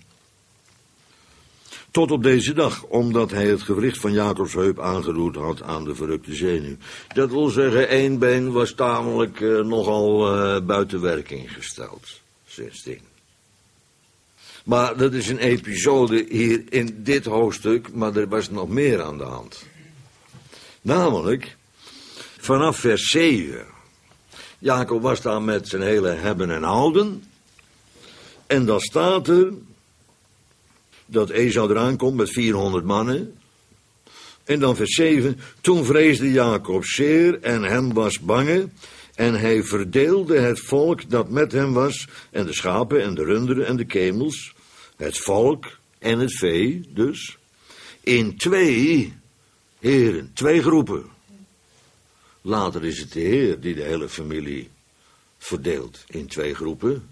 Tot op deze dag, omdat hij het gewricht van Jacobs heup aangeroerd had aan de verrukte zenuw. Dat wil zeggen, één been was tamelijk uh, nogal uh, buiten werking gesteld, sindsdien. Maar dat is een episode hier in dit hoofdstuk, maar er was nog meer aan de hand. Namelijk, vanaf vers zeven. Jacob was daar met zijn hele hebben en houden. En dan staat er dat Esau eraan komt met vierhonderd mannen. En dan vers zeven. Toen vreesde Jacob zeer en hem was bange. En hij verdeelde het volk dat met hem was. En de schapen en de runderen en de kemels. Het volk en het vee dus. In twee heren, twee groepen. Later is het de Heer die de hele familie verdeelt in twee groepen.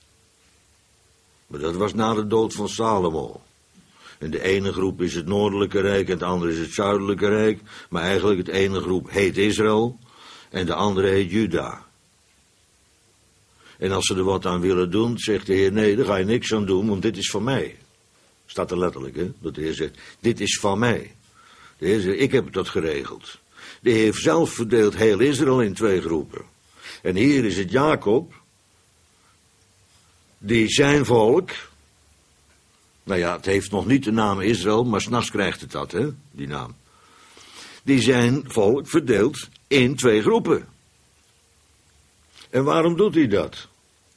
Maar dat was na de dood van Salomo. En de ene groep is het noordelijke rijk en de andere is het zuidelijke rijk. Maar eigenlijk het ene groep heet Israël en de andere heet Juda. En als ze er wat aan willen doen, zegt de Heer, nee, daar ga je niks aan doen, want dit is van mij. Staat er letterlijk, hè? Dat de Heer zegt, dit is van mij. De Heer zegt, ik heb dat geregeld. De Heer zelf verdeelt heel Israël in twee groepen. En hier is het Jacob, die zijn volk, nou ja, het heeft nog niet de naam Israël, maar 's nachts krijgt het dat, hè, die naam. Die zijn volk verdeelt in twee groepen. En waarom doet hij dat?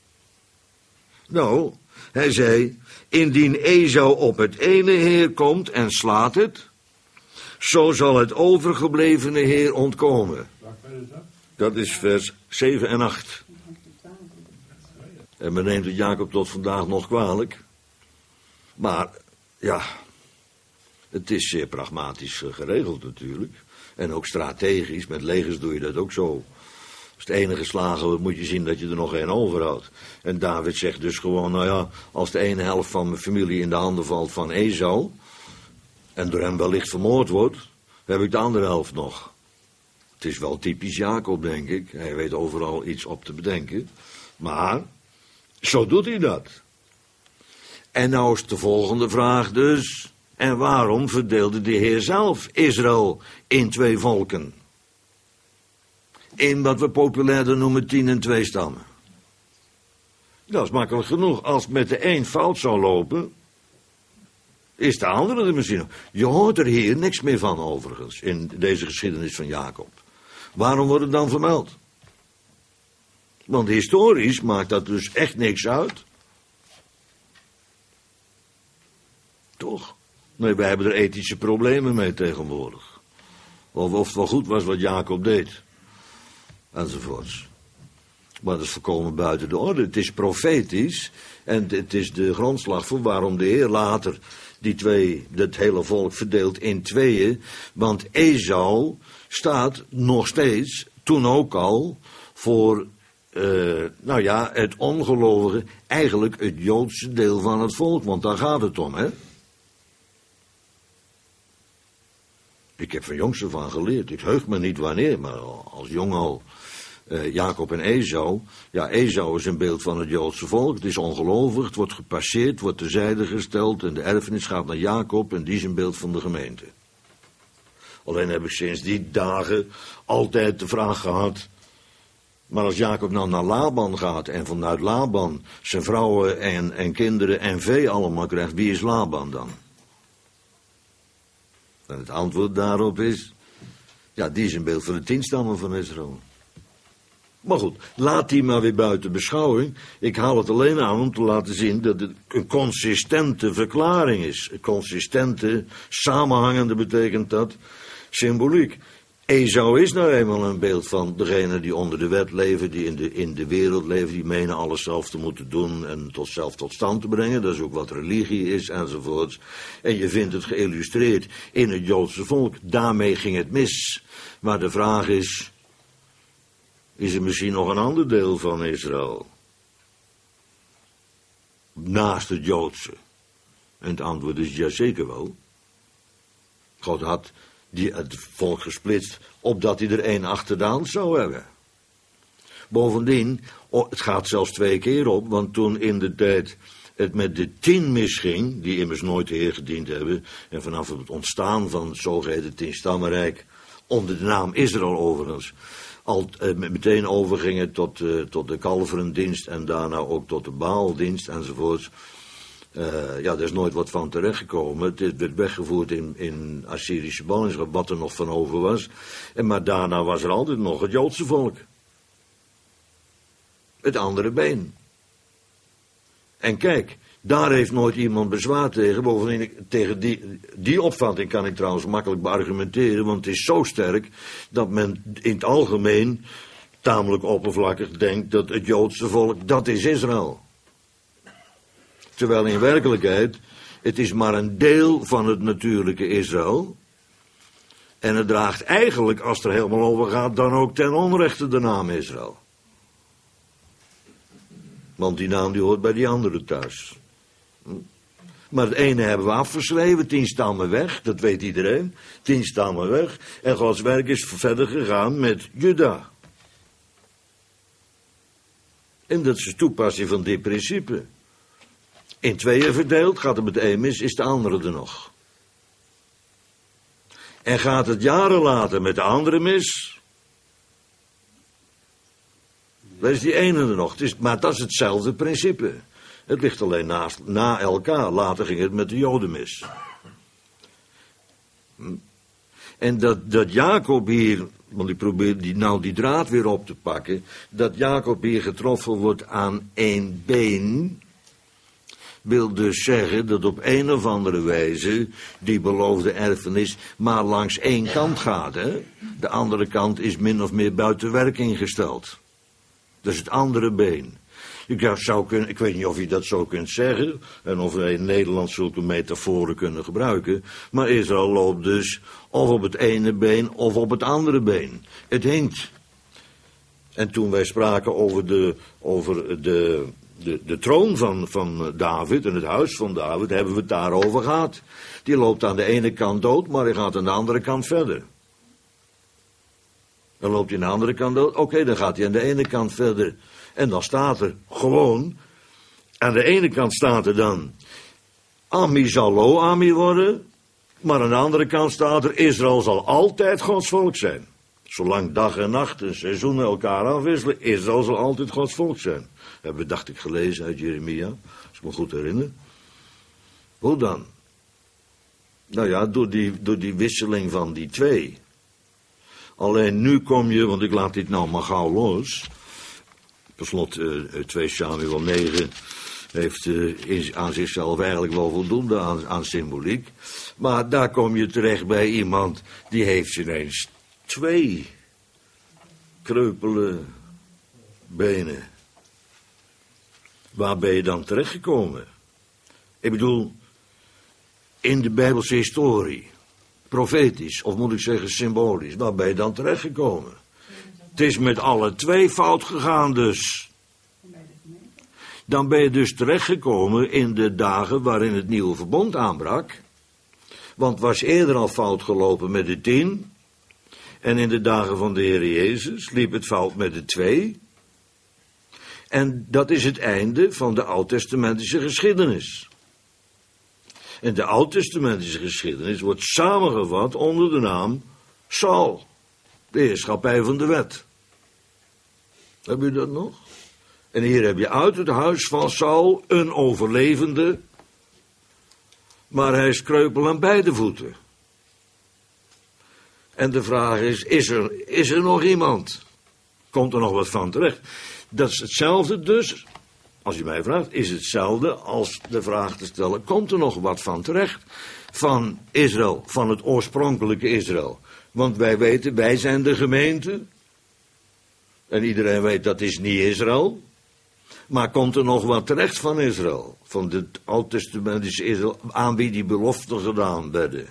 Nou, hij zei, indien Esau op het ene heer komt en slaat het, zo zal het overgeblevene heer ontkomen. Dat is vers zeven en acht. En men neemt het Jacob tot vandaag nog kwalijk. Maar, ja, het is zeer pragmatisch geregeld natuurlijk. En ook strategisch, met legers doe je dat ook zo. Als het ene geslagen wordt, moet je zien dat je er nog één overhoudt. En David zegt dus gewoon, nou ja, als de ene helft van mijn familie in de handen valt van Esau, en door hem wellicht vermoord wordt, heb ik de andere helft nog. Het is wel typisch Jacob, denk ik. Hij weet overal iets op te bedenken. Maar, zo doet hij dat. En nou is de volgende vraag dus, en waarom verdeelde de Heer zelf Israël in twee volken? In wat we populairder noemen tien en twee stammen. Dat is makkelijk genoeg. Als het met de een fout zou lopen, is de andere er misschien nog. Je hoort er hier niks meer van overigens, in deze geschiedenis van Jacob. Waarom wordt het dan vermeld? Want historisch maakt dat dus echt niks uit. Toch? Nee, wij hebben er ethische problemen mee tegenwoordig. Of, of het wel goed was wat Jacob deed. Enzovoorts. Maar dat is volkomen buiten de orde. Het is profetisch. En het is de grondslag voor waarom de Heer later die twee, dat hele volk verdeelt in tweeën. Want Esau staat nog steeds, toen ook al, voor, uh, nou ja, het ongelovige, eigenlijk het Joodse deel van het volk. Want daar gaat het om, hè. Ik heb van jongs af aan geleerd. Ik heug me niet wanneer, maar als jong al. Uh, Jacob en Esau. Ja, Esau is een beeld van het Joodse volk. Het is ongelovig, het wordt gepasseerd, wordt terzijde gesteld en de erfenis gaat naar Jacob en die is een beeld van de gemeente. Alleen heb ik sinds die dagen altijd de vraag gehad, maar als Jacob nou naar Laban gaat en vanuit Laban zijn vrouwen en, en kinderen en vee allemaal krijgt, wie is Laban dan? En het antwoord daarop is, ja, die is een beeld van de tien stammen van Israël. Maar goed, laat die maar weer buiten beschouwing. Ik haal het alleen aan om te laten zien dat het een consistente verklaring is. Een consistente, samenhangende betekent dat, symboliek. Esau is nou eenmaal een beeld van degene die onder de wet leven, die in de, in de wereld leven, die menen alles zelf te moeten doen en tot zelf tot stand te brengen. Dat is ook wat religie is enzovoorts. En je vindt het geïllustreerd in het Joodse volk. Daarmee ging het mis. Maar de vraag is, is er misschien nog een ander deel van Israël? Naast het Joodse. En het antwoord is ja, zeker wel. God had die het volk gesplitst, opdat hij er één achteraan zou hebben. Bovendien, het gaat zelfs twee keer op, want toen in de tijd het met de tien misging, die immers nooit de Heer gediend hebben, en vanaf het ontstaan van het zogeheten tienstammenrijk, onder de naam Israël overigens, al eh, meteen overgingen tot, uh, tot de kalverendienst en daarna ook tot de Baaldienst enzovoorts. Uh, ja, daar is nooit wat van terechtgekomen. Het werd weggevoerd in, in Assyrische ballingschap, wat er nog van over was. En maar daarna was er altijd nog het Joodse volk. Het andere been. En kijk, daar heeft nooit iemand bezwaar tegen. Bovendien, tegen die, die opvatting kan ik trouwens makkelijk beargumenteren, want het is zo sterk dat men in het algemeen tamelijk oppervlakkig denkt dat het Joodse volk, dat is Israël. Terwijl in werkelijkheid, het is maar een deel van het natuurlijke Israël. En het draagt eigenlijk, als het er helemaal over gaat, dan ook ten onrechte de naam Israël. Want die naam die hoort bij die andere thuis. Maar het ene hebben we afgeschreven, tien stammen weg, dat weet iedereen. Tien stammen weg. En Gods werk is verder gegaan met Juda. En dat is de toepassing van dit principe. In tweeën verdeeld, gaat het met de een mis, is de andere er nog. En gaat het jaren later met de andere mis, dan is die ene er nog. Het is, maar dat is hetzelfde principe. Het ligt alleen naast, na elkaar. Later ging het met de Joden mis. En dat, dat Jacob hier, want ik probeer die, nou die draad weer op te pakken, dat Jacob hier getroffen wordt aan één been, wil dus zeggen dat op een of andere wijze die beloofde erfenis maar langs één kant gaat. Hè? De andere kant is min of meer buiten werking gesteld. Dat is het andere been. Ik, zou kunnen, ik weet niet of je dat zo kunt zeggen, en of we in Nederland zulke metaforen kunnen gebruiken, maar Israël loopt dus of op het ene been of op het andere been. Het hinkt. En toen wij spraken over de, over de, de, de troon van, van David en het huis van David, hebben we het daarover gehad. Die loopt aan de ene kant dood, maar hij gaat aan de andere kant verder. Dan loopt hij aan de andere kant dood, oké, okay, dan gaat hij aan de ene kant verder. En dan staat er gewoon, aan de ene kant staat er dan, Ami zal Lo-Ami worden, maar aan de andere kant staat er, Israël zal altijd Gods volk zijn. Zolang dag en nacht en seizoenen elkaar afwisselen, Israël zal altijd Gods volk zijn. Dat hebben we, dacht ik, gelezen uit Jeremia, als ik me goed herinner. Hoe dan? Nou ja, door die, door die wisseling van die twee. Alleen nu kom je, want ik laat dit nou maar gauw los. Per slot, uh, twee Samuel negen heeft uh, aan zichzelf eigenlijk wel voldoende aan, aan symboliek. Maar daar kom je terecht bij iemand die heeft ineens twee kreupele benen. Waar ben je dan terechtgekomen? Ik bedoel, in de Bijbelse historie, profetisch, of moet ik zeggen symbolisch, waar ben je dan terechtgekomen? Het is met alle twee fout gegaan dus. Dan ben je dus terechtgekomen in de dagen waarin het nieuwe verbond aanbrak. Want het was eerder al fout gelopen met de tien. En in de dagen van de Heer Jezus liep het fout met de twee. En dat is het einde van de oud-testamentische geschiedenis. En de oud-testamentische geschiedenis wordt samengevat onder de naam Saul. De heerschappij van de wet. Heb je dat nog? En hier heb je uit het huis van Saul een overlevende, maar hij is kreupel aan beide voeten. En de vraag is, is er, is er nog iemand? Komt er nog wat van terecht? Dat is hetzelfde dus, als je mij vraagt, is hetzelfde als de vraag te stellen, komt er nog wat van terecht? Van Israël, van het oorspronkelijke Israël. Want wij weten, wij zijn de gemeente. En iedereen weet, dat is niet Israël. Maar komt er nog wat terecht van Israël? Van het oud-testamentische Israël, aan wie die beloften gedaan werden?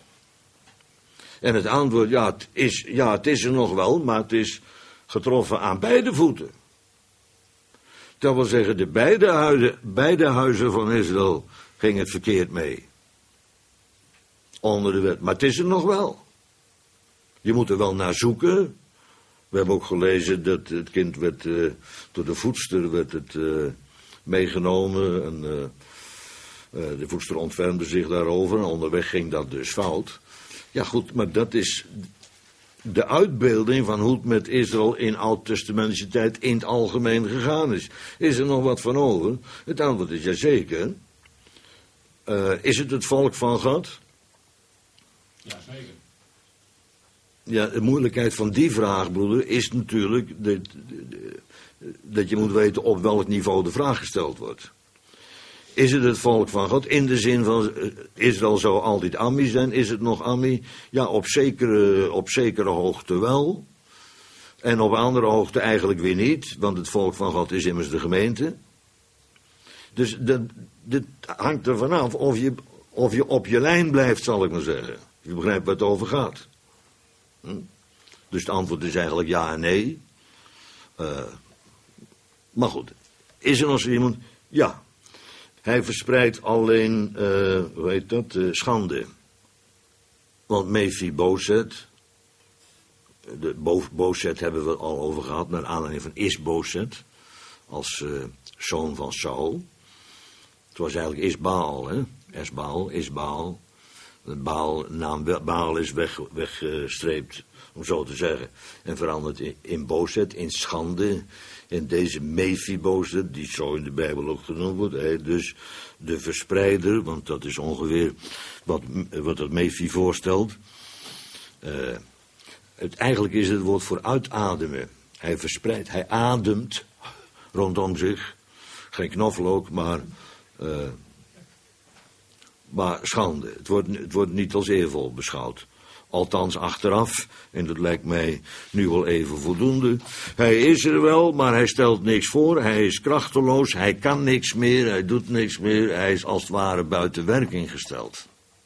En het antwoord, ja het, is, ja, het is er nog wel, maar het is getroffen aan beide voeten. Dat wil zeggen, de beide huizen, beide huizen van Israël ging het verkeerd mee. Onder de wet, maar het is er nog wel. Je moet er wel naar zoeken. We hebben ook gelezen dat het kind werd, uh, door de voedster werd het, uh, meegenomen. En uh, uh, de voedster ontfermde zich daarover. En onderweg ging dat dus fout. Ja goed, maar dat is de uitbeelding van hoe het met Israël in oud-testamentische tijd in het algemeen gegaan is. Is er nog wat van over? Het antwoord is jazeker. Uh, is het het volk van God? Ja, zeker. Ja, de moeilijkheid van die vraag, broeder, is natuurlijk dat, dat je moet weten op welk niveau de vraag gesteld wordt. Is het het volk van God? In de zin van, Israël zou altijd Ammi zijn. Is het nog Ammi? Ja, op zekere, op zekere hoogte wel. En op andere hoogte eigenlijk weer niet. Want het volk van God is immers de gemeente. Dus dat, dat hangt er vanaf of je, of je op je lijn blijft, zal ik maar zeggen. Je begrijpt waar het over gaat. Hm? Dus het antwoord is eigenlijk ja en nee. Uh, maar goed, is er nog zo iemand? Ja. Hij verspreidt alleen, uh, hoe heet dat, uh, schande. Want Mephibozet, de Bo- Bozet hebben we al over gehad, naar aanleiding van Is-Bozet. als uh, zoon van Saul. Het was eigenlijk Isbaal, hè? Esbaal, Isbaal. De Baal, naam Baal is weggestreept, weg, uh, om zo te zeggen. En veranderd in, in boosheid, in schande. En deze Mephibozet, die zo in de Bijbel ook genoemd wordt, hè? Dus de verspreider, want dat is ongeveer wat, wat dat Mephi voorstelt. Uh, het, eigenlijk is het woord voor uitademen. Hij verspreidt, hij ademt rondom zich. Geen knoflook, maar, uh, maar schande. Het wordt, het wordt niet als eervol beschouwd. Althans achteraf, en dat lijkt mij nu wel even voldoende. Hij is er wel, maar hij stelt niks voor. Hij is krachteloos, hij kan niks meer, hij doet niks meer. Hij is als het ware buiten werking gesteld.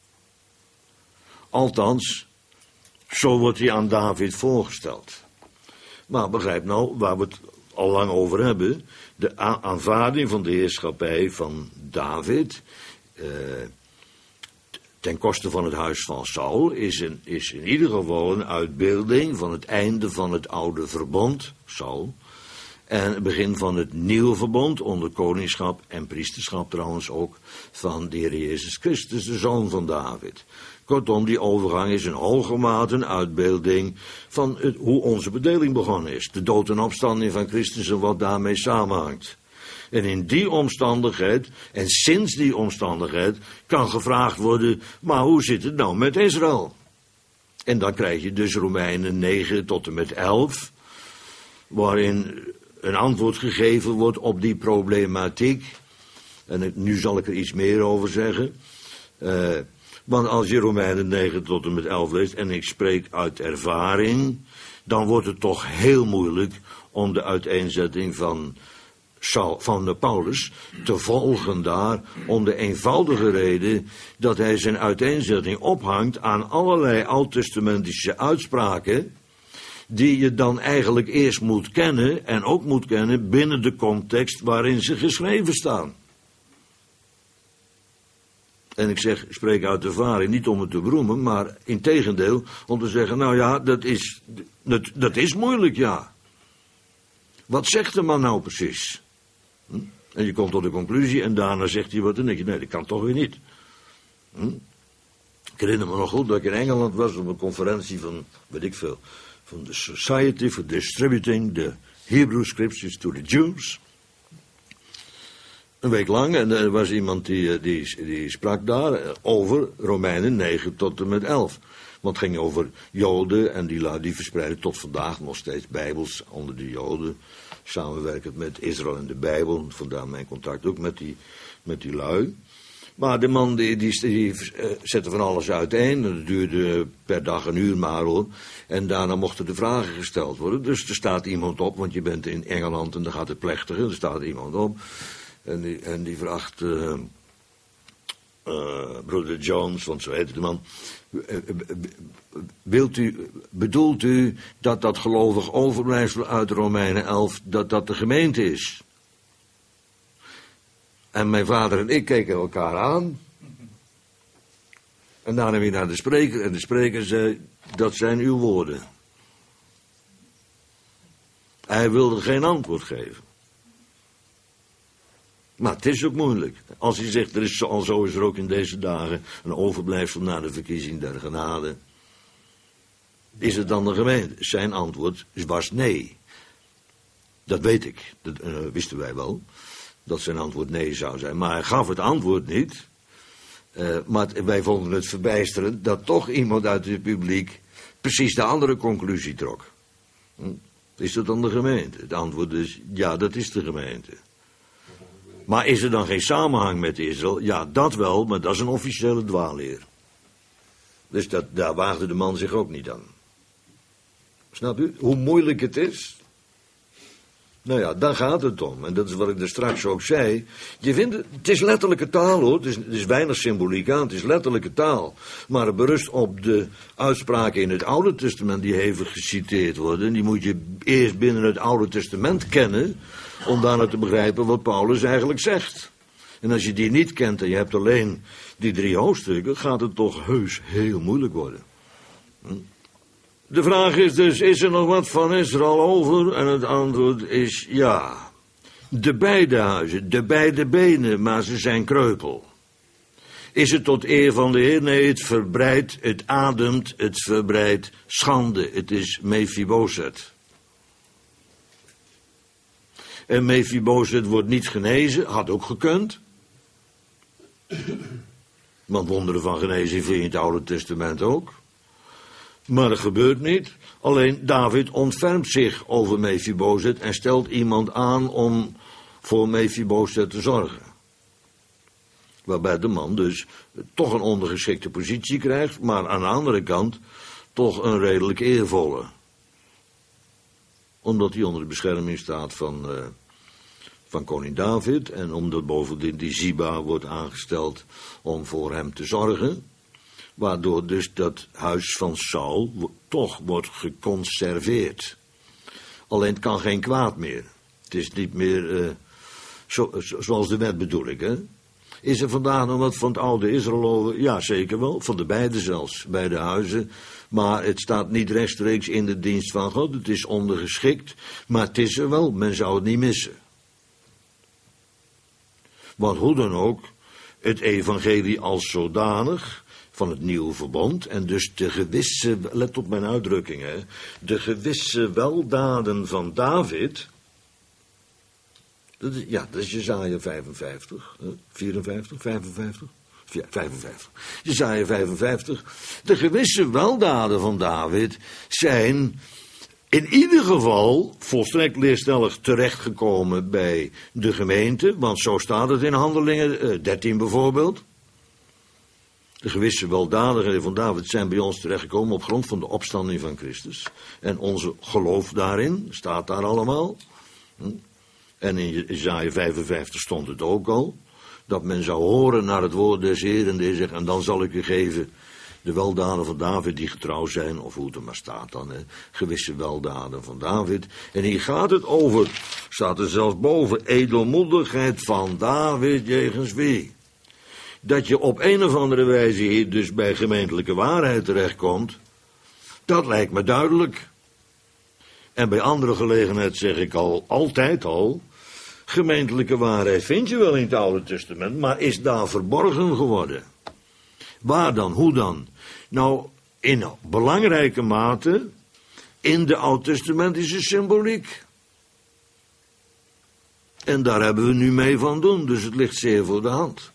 Althans, zo wordt hij aan David voorgesteld. Maar begrijp nou, waar we het al lang over hebben, de a- aanvaarding van de heerschappij van David, uh, ten koste van het huis van Saul, is, een, is in ieder geval een uitbeelding van het einde van het oude verbond, Saul, en het begin van het nieuwe verbond onder koningschap en priesterschap trouwens ook van de Heer Jezus Christus, de zoon van David. Kortom, die overgang is in hoge mate een uitbeelding van het, hoe onze bedeling begonnen is. De dood en opstanding van Christus en wat daarmee samenhangt. En in die omstandigheid, en sinds die omstandigheid, kan gevraagd worden, maar hoe zit het nou met Israël? En dan krijg je dus Romeinen negen tot en met elf, waarin een antwoord gegeven wordt op die problematiek. En nu zal ik er iets meer over zeggen. Uh, Want als je Romeinen negen tot en met elf leest, en ik spreek uit ervaring, dan wordt het toch heel moeilijk om de uiteenzetting van, Saul, van de Paulus te volgen daar, om de eenvoudige reden dat hij zijn uiteenzetting ophangt aan allerlei oud-testamentische uitspraken, die je dan eigenlijk eerst moet kennen, en ook moet kennen binnen de context waarin ze geschreven staan. En ik zeg, spreek uit ervaring, niet om het te beroemen, maar integendeel om te zeggen, nou ja, dat is, dat, dat is moeilijk, ja. Wat zegt de man nou precies? Hm? En je komt tot de conclusie en daarna zegt hij wat en denk je, nee, dat kan toch weer niet. Hm? Ik herinner me nog goed dat ik in Engeland was op een conferentie van, weet ik veel, van de Society for Distributing the Hebrew Scriptures to the Jews. Een week lang, en er was iemand die, die, die sprak daar over Romeinen negen tot en met elf. Want het ging over Joden en die, die verspreiden tot vandaag nog steeds Bijbels onder de Joden. Samenwerkend met Israël en de Bijbel, vandaar mijn contact ook met die, met die lui. Maar de man die, die, die uh, zette van alles uiteen, dat duurde per dag een uur maar hoor. En daarna mochten de vragen gesteld worden. Dus er staat iemand op, want je bent in Engeland en dan gaat het plechtig, er staat iemand op. En die, en die vraagt, uh, uh, broeder Jones, want zo heette de man, wilt u, bedoelt u dat dat gelovig overblijfsel uit Romeinen elf, dat dat de gemeente is? En mijn vader en ik keken elkaar aan. En daarna weer naar de spreker, en de spreker zei, dat zijn uw woorden. Hij wilde geen antwoord geven. Maar het is ook moeilijk. Als hij zegt, er is zo, zo is er ook in deze dagen een overblijfsel na de verkiezing der genade. Is het dan de gemeente? Zijn antwoord was nee. Dat weet ik, dat uh, wisten wij wel, dat zijn antwoord nee zou zijn. Maar hij gaf het antwoord niet. Uh, maar het, wij vonden het verbijsterend dat toch iemand uit het publiek precies de andere conclusie trok. Hm? Is dat dan de gemeente? Het antwoord is, ja, dat is de gemeente. Maar is er dan geen samenhang met Israël? Ja, dat wel, maar dat is een officiële dwaalleer. Dus dat, daar waagde de man zich ook niet aan. Snap u? Hoe moeilijk het is? Nou ja, daar gaat het om. En dat is wat ik er straks ook zei. Je vindt het, het is letterlijke taal hoor. Het is, het is weinig symboliek aan. Het is letterlijke taal. Maar het berust op de uitspraken in het Oude Testament die hevig geciteerd worden. Die moet je eerst binnen het Oude Testament kennen om daarna te begrijpen wat Paulus eigenlijk zegt. En als je die niet kent en je hebt alleen die drie hoofdstukken, gaat het toch heus heel moeilijk worden. Hm? De vraag is dus, is er nog wat van Israël over? En het antwoord is ja. De beide huizen, de beide benen, maar ze zijn kreupel. Is het tot eer van de Heer? Nee, het verbreidt, het ademt, het verbreidt schande. Het is Mephibozet. En Mephibozet wordt niet genezen, had ook gekund. Want wonderen van genezing vind je in het Oude Testament ook. Maar dat gebeurt niet. Alleen David ontfermt zich over Mephibozet en stelt iemand aan om voor Mephibozet te zorgen. Waarbij de man dus toch een ondergeschikte positie krijgt, maar aan de andere kant toch een redelijk eervolle. Omdat hij onder de bescherming staat van, uh, van koning David en omdat bovendien die Ziba wordt aangesteld om voor hem te zorgen. Waardoor dus dat huis van Saul toch wordt geconserveerd. Alleen het kan geen kwaad meer. Het is niet meer uh, zo, zo, zoals de wet bedoel ik, hè. Is er vandaag nog wat van het oude Israël over? Ja, zeker wel. Van de beide zelfs, beide huizen. Maar het staat niet rechtstreeks in de dienst van God. Het is ondergeschikt. Maar het is er wel. Men zou het niet missen. Want hoe dan ook, het evangelie als zodanig van het nieuwe verbond en dus de gewisse, let op mijn uitdrukkingen, de gewisse weldaden van David. Dat is, ja, dat is Jesaja vijfenvijftig, vierenvijftig, vijfenvijftig, vijfenvijftig. Jesaja vijfenvijftig. De gewisse weldaden van David zijn in ieder geval volstrekt leerstellig terechtgekomen bij de gemeente, want zo staat het in Handelingen dertien bijvoorbeeld. De gewisse weldadigheden van David zijn bij ons terechtgekomen op grond van de opstanding van Christus. En onze geloof daarin staat daar allemaal. En in Jesaja vijfenvijftig stond het ook al. Dat men zou horen naar het woord des Heeren. Die zegt, en dan zal ik u geven de weldaden van David die getrouw zijn. Of hoe het er maar staat dan. Hè, gewisse weldaden van David. En hier gaat het over, staat er zelfs boven, edelmoedigheid van David jegens wie? Dat je op een of andere wijze hier dus bij gemeentelijke waarheid terechtkomt, dat lijkt me duidelijk. En bij andere gelegenheid zeg ik al, altijd al, gemeentelijke waarheid vind je wel in het Oude Testament, maar is daar verborgen geworden. Waar dan, hoe dan? Nou, in belangrijke mate in de Oud-testamentische symboliek. En daar hebben we nu mee van doen, dus het ligt zeer voor de hand.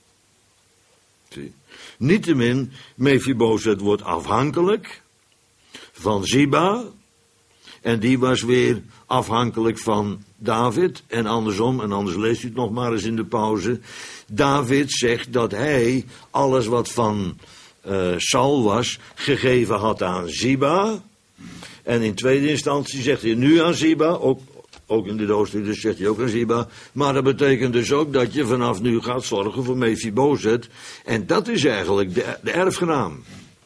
Niettemin, Mephibozet wordt afhankelijk van Ziba. En die was weer afhankelijk van David. En andersom, en anders leest u het nog maar eens in de pauze. David zegt dat hij alles wat van uh, Saul was, gegeven had aan Ziba. En in tweede instantie zegt hij nu aan Ziba, ook, ook in dit hoofdstuk dus zegt hij ook aan Ziba. Maar dat betekent dus ook dat je vanaf nu gaat zorgen voor Mephibozet. En dat is eigenlijk de, de erfgenaam.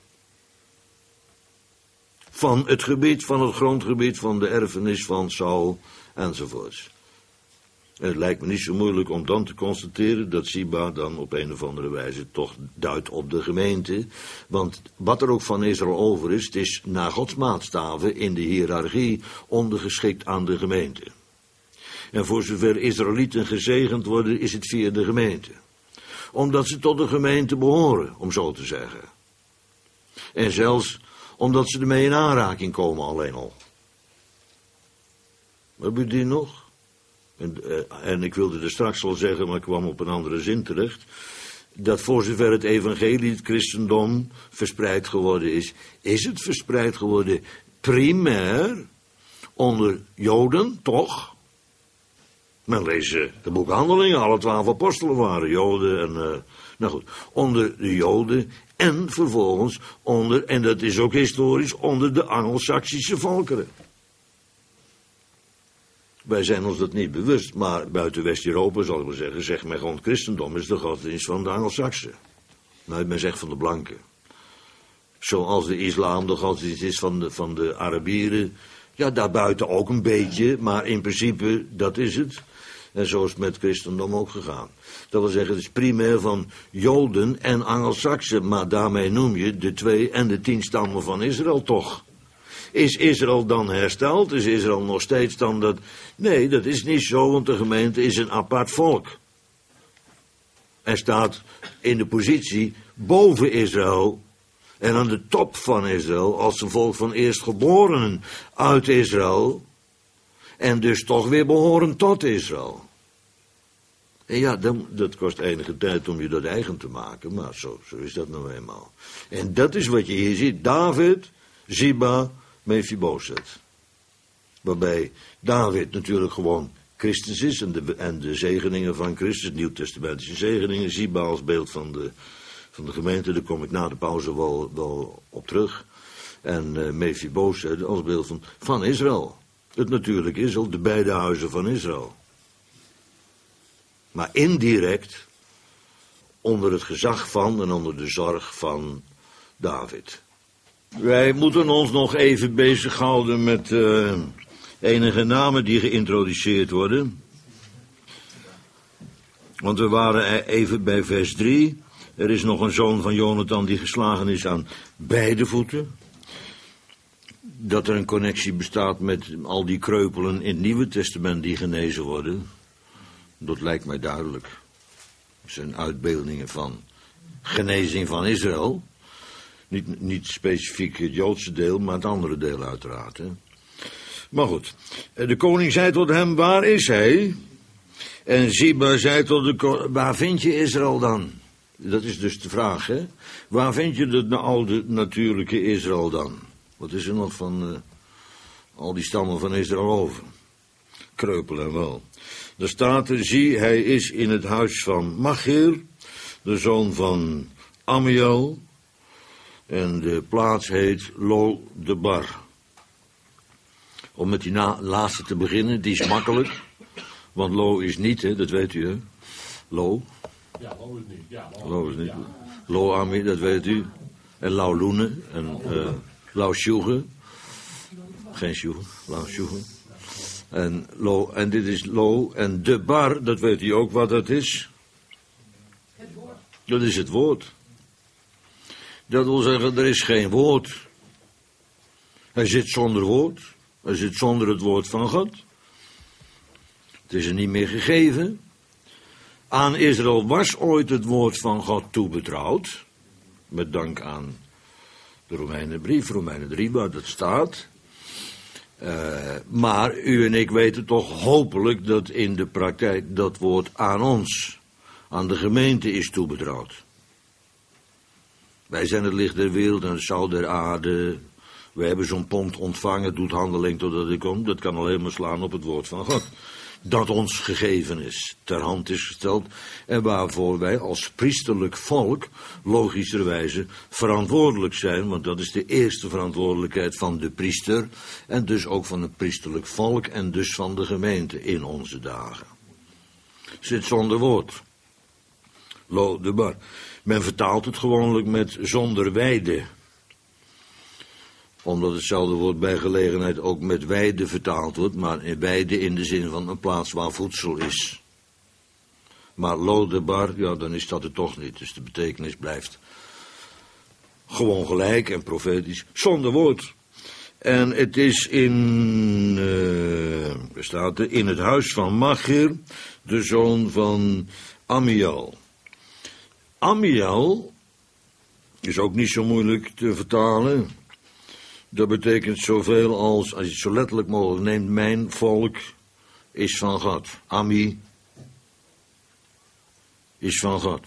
Van het gebied, van het grondgebied, van de erfenis van Saul enzovoorts. En het lijkt me niet zo moeilijk om dan te constateren dat Ziba dan op een of andere wijze toch duidt op de gemeente. Want wat er ook van Israël over is, het is naar Gods maatstaven in de hiërarchie ondergeschikt aan de gemeente. En voor zover Israëlieten gezegend worden, is het via de gemeente. Omdat ze tot de gemeente behoren, om zo te zeggen. En zelfs omdat ze ermee in aanraking komen alleen al. Heb je die nog? En, uh, en ik wilde er straks al zeggen, maar ik kwam op een andere zin terecht. Dat voor zover het evangelie, het christendom, verspreid geworden is. Is het verspreid geworden primair onder Joden, toch? Men leest de boek Handelingen, alle twaalf apostelen waren Joden. En, uh, nou goed, onder de Joden en vervolgens onder, en dat is ook historisch, onder de Angelsaksische volkeren. Wij zijn ons dat niet bewust, maar buiten West-Europa, zal ik maar zeggen, zegt men gewoon, christendom is de godsdienst van de Angelsaksen. Nou, men zegt van de blanken. Zoals de islam de godsdienst is van de, van de Arabieren. Ja, daarbuiten ook een beetje, maar in principe, dat is het. En zo is het met christendom ook gegaan. Dat wil zeggen, het is primair van Joden en Angelsaksen, maar daarmee noem je de twee en de tien stammen van Israël toch. Is Israël dan hersteld? Is Israël nog steeds dan dat... Nee, dat is niet zo, want de gemeente is een apart volk. En staat in de positie boven Israël en aan de top van Israël als een volk van eerstgeborenen uit Israël en dus toch weer behoren tot Israël. En ja, dan, dat kost enige tijd om je dat eigen te maken, maar zo, zo is dat nou eenmaal. En dat is wat je hier ziet, David, Ziba, Mephibosheth. Waarbij David natuurlijk gewoon Christus is en de, en de zegeningen van Christus, nieuwtestamentische zegeningen, Ziba als beeld van de, van de gemeente, daar kom ik na de pauze wel, wel op terug. En uh, Mephibosheth als beeld van, van Israël. Het natuurlijk Israël, de beide huizen van Israël. Maar indirect onder het gezag van en onder de zorg van David. Wij moeten ons nog even bezighouden met uh, enige namen die geïntroduceerd worden. Want we waren even bij vers drie. Er is nog een zoon van Jonathan die geslagen is aan beide voeten. Dat er een connectie bestaat met al die kreupelen in het Nieuwe Testament die genezen worden. Dat lijkt mij duidelijk. Dat zijn uitbeeldingen van genezing van Israël. Niet, niet specifiek het Joodse deel, maar het andere deel uiteraard. Hè. Maar goed, de koning zei tot hem, waar is hij? En Ziba zei tot de koning, waar vind je Israël dan? Dat is dus de vraag, hè. Waar vind je het oude natuurlijke Israël dan? Wat is er nog van uh, al die stammen van Israël over? Kreupelen wel. Er staat er, zie, hij is in het huis van Machir, de zoon van Amiel, en de plaats heet Lo Debar. Om met die na- laatste te beginnen, die is makkelijk, want Lo is niet, hè, dat weet u, hè? Lo. Ja, Lo is niet. Ja, Lo, Lo is niet. Ja. Lo Ami, dat weet u. En Lau Loene, en uh, Lau Sjoege. Geen Sjoege, Lau Sjoege. En, lo, en dit is Lo, en de bar, dat weet u ook wat dat is. Het woord. Dat is het woord. Dat wil zeggen, er is geen woord. Hij zit zonder woord. Hij zit zonder het woord van God. Het is er niet meer gegeven. Aan Israël was ooit het woord van God toebetrouwd. Met dank aan de Romeinenbrief, Romeinen drie, waar dat staat. Uh, maar u en ik weten toch hopelijk dat in de praktijk dat woord aan ons, aan de gemeente is toebetrouwd. Wij zijn het licht der wereld en het zout der aarde. We hebben zo'n pond ontvangen, doet handeling totdat ik kom. Dat kan alleen maar slaan op het woord van God. Dat ons gegeven is, ter hand is gesteld. En waarvoor wij als priesterlijk volk logischerwijze verantwoordelijk zijn. Want dat is de eerste verantwoordelijkheid van de priester. En dus ook van het priesterlijk volk en dus van de gemeente in onze dagen. Zit zonder woord. Lo de bar. Men vertaalt het gewoonlijk met zonder weide. Omdat hetzelfde woord bij gelegenheid ook met weide vertaald wordt, maar in weide in de zin van een plaats waar voedsel is. Maar lo de bar, ja, dan is dat het toch niet. Dus de betekenis blijft gewoon gelijk en profetisch, zonder woord. En het is in, uh, staat er, in het huis van Machir, de zoon van Amiel. Amiel is ook niet zo moeilijk te vertalen. Dat betekent zoveel als, als je het zo letterlijk mogelijk neemt, mijn volk is van God. Ami is van God.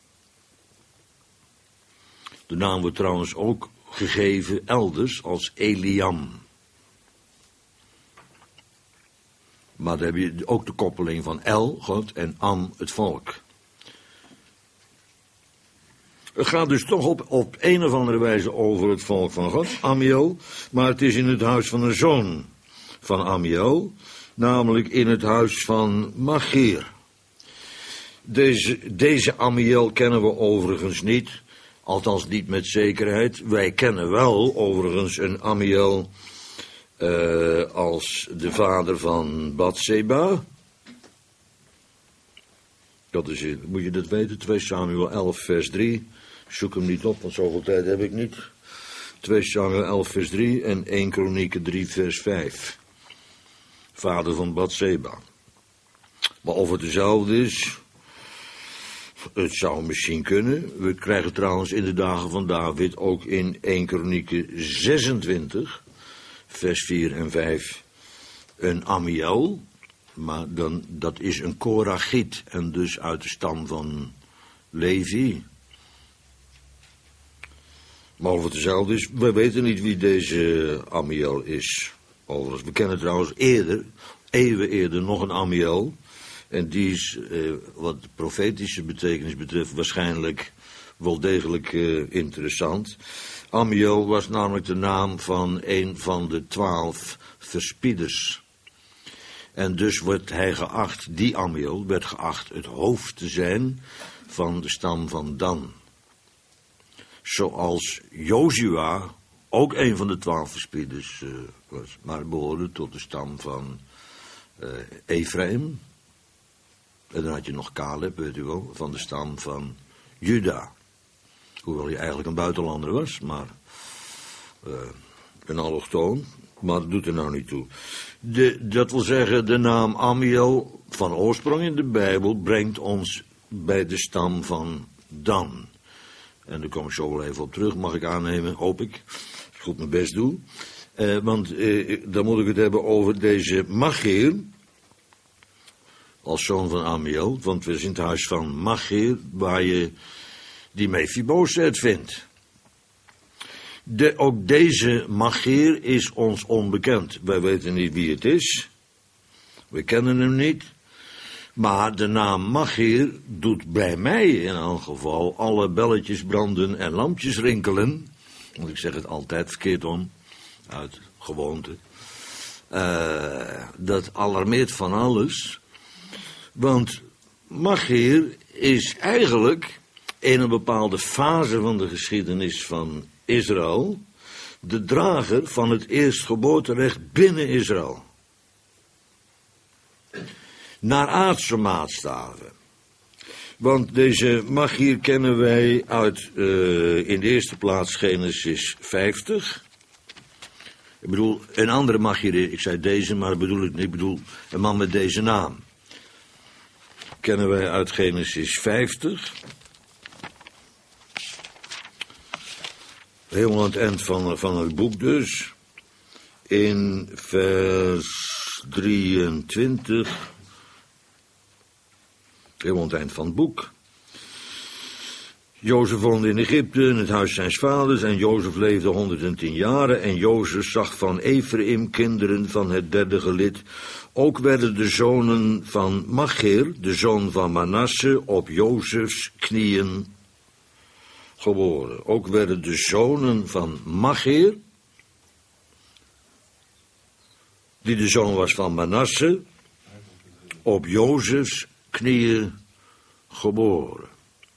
De naam wordt trouwens ook gegeven elders als Eliam. Maar dan heb je ook de koppeling van El, God, en Am, het volk. Het gaat dus toch op, op een of andere wijze over het volk van God, Amiel, maar het is in het huis van een zoon van Amiel, namelijk in het huis van Machir. Deze, deze Amiel kennen we overigens niet, althans niet met zekerheid. Wij kennen wel overigens een Amiel uh, als de vader van Batseba. Dat is, moet je dat weten, twee Samuel elf vers drie. Zoek hem niet op, want zoveel tijd heb ik niet. twee Samuel elf vers drie en één Kronieken drie vers vijf. Vader van Batseba. Maar of het dezelfde is, het zou misschien kunnen. We krijgen trouwens in de dagen van David ook in één Kronieken zesentwintig, vers vier en vijf, een Amiel. Maar dan, dat is een Korachiet en dus uit de stam van Levi. Maar of het dezelfde is, we weten niet wie deze Amiel is. Overigens, we kennen trouwens eerder, eeuwen eerder, nog een Amiel. En die is, eh, wat de profetische betekenis betreft, waarschijnlijk wel degelijk eh, interessant. Amiel was namelijk de naam van een van de twaalf verspieders. En dus wordt hij geacht, die Amiel werd geacht het hoofd te zijn van de stam van Dan. Zoals Jozua ook een van de twaalf verspieders uh, was, maar behoorde tot de stam van uh, Ephraim. En dan had je nog Caleb, weet u wel, van de stam van Juda. Hoewel hij eigenlijk een buitenlander was, maar uh, een allochtoon. Maar dat doet er nou niet toe. De, dat wil zeggen, de naam Amiel van oorsprong in de Bijbel brengt ons bij de stam van Dan. En daar kom ik zo wel even op terug, mag ik aannemen, hoop ik. Als ik goed mijn best doe. Uh, want uh, dan moet ik het hebben over deze Machir, als zoon van Amiel. Want we zijn in het huis van Machir, waar je die Mephibozet vindt. De, ook deze Machir is ons onbekend. Wij weten niet wie het is. We kennen hem niet. Maar de naam Machir doet bij mij in elk geval alle belletjes branden en lampjes rinkelen. Want ik zeg het altijd verkeerd om, uit gewoonte. Uh, dat alarmeert van alles. Want Machir is eigenlijk in een bepaalde fase van de geschiedenis van Israël de drager van het eerstgeboorterecht binnen Israël. Naar aardse maatstaven. Want deze Machir kennen wij uit uh, in de eerste plaats Genesis vijftig. Ik bedoel, een andere Machir, ik zei deze, maar dat bedoel ik niet. Ik bedoel, een man met deze naam. Kennen wij uit Genesis vijftig. Helemaal aan het eind van, van het boek dus. In vers drieëntwintig. Helemaal aan het eind van het boek. Jozef woonde in Egypte, in het huis zijns vaders, en Jozef leefde honderdtien jaren, en Jozef zag van Ephraim kinderen van het derde gelid. Ook werden de zonen van Machir, de zoon van Manasse, op Jozefs knieën geboren. Ook werden de zonen van Machir, die de zoon was van Manasse, op Jozefs knieën geboren.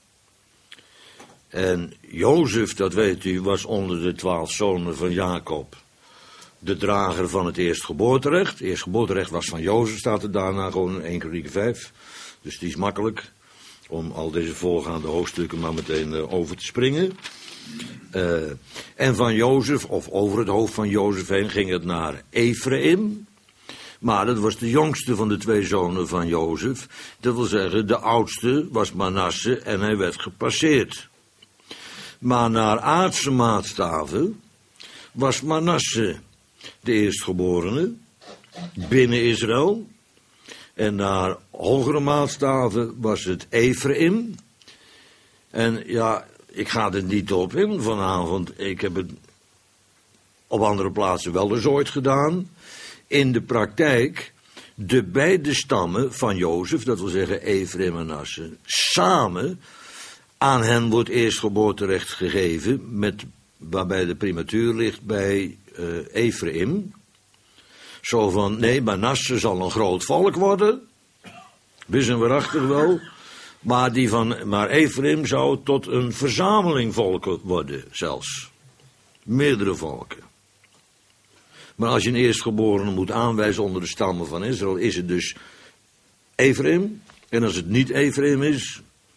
En Jozef, dat weet u, was onder de twaalf zonen van Jacob de drager van het eerstgeboorterecht. Het eerstgeboorterecht was van Jozef, staat er daarna gewoon in één Kronieken vijf. Dus die is makkelijk om al deze voorgaande hoofdstukken maar meteen uh, over te springen. Uh, en van Jozef, of over het hoofd van Jozef heen, ging het naar Ephraim. Maar dat was de jongste van de twee zonen van Jozef. Dat wil zeggen, de oudste was Manasse en hij werd gepasseerd. Maar naar aardse maatstaven was Manasse de eerstgeborene binnen Israël. En naar hogere maatstaven was het Ephraim. En ja, ik ga er niet op in vanavond. Ik heb het op andere plaatsen wel eens ooit gedaan. In de praktijk, de beide stammen van Jozef, dat wil zeggen Ephraim en Manasse, samen, aan hen wordt eerstgeboorterecht gegeven, met, waarbij de primatuur ligt bij uh, Ephraim. Zo van, nee, Manasse zal een groot volk worden, wist en waarachtig wel, maar, die van, maar Ephraim zou tot een verzameling volken worden zelfs. Meerdere volken. Maar als je een eerstgeborene moet aanwijzen onder de stammen van Israël, is het dus Ephraim. En als het niet Ephraim is,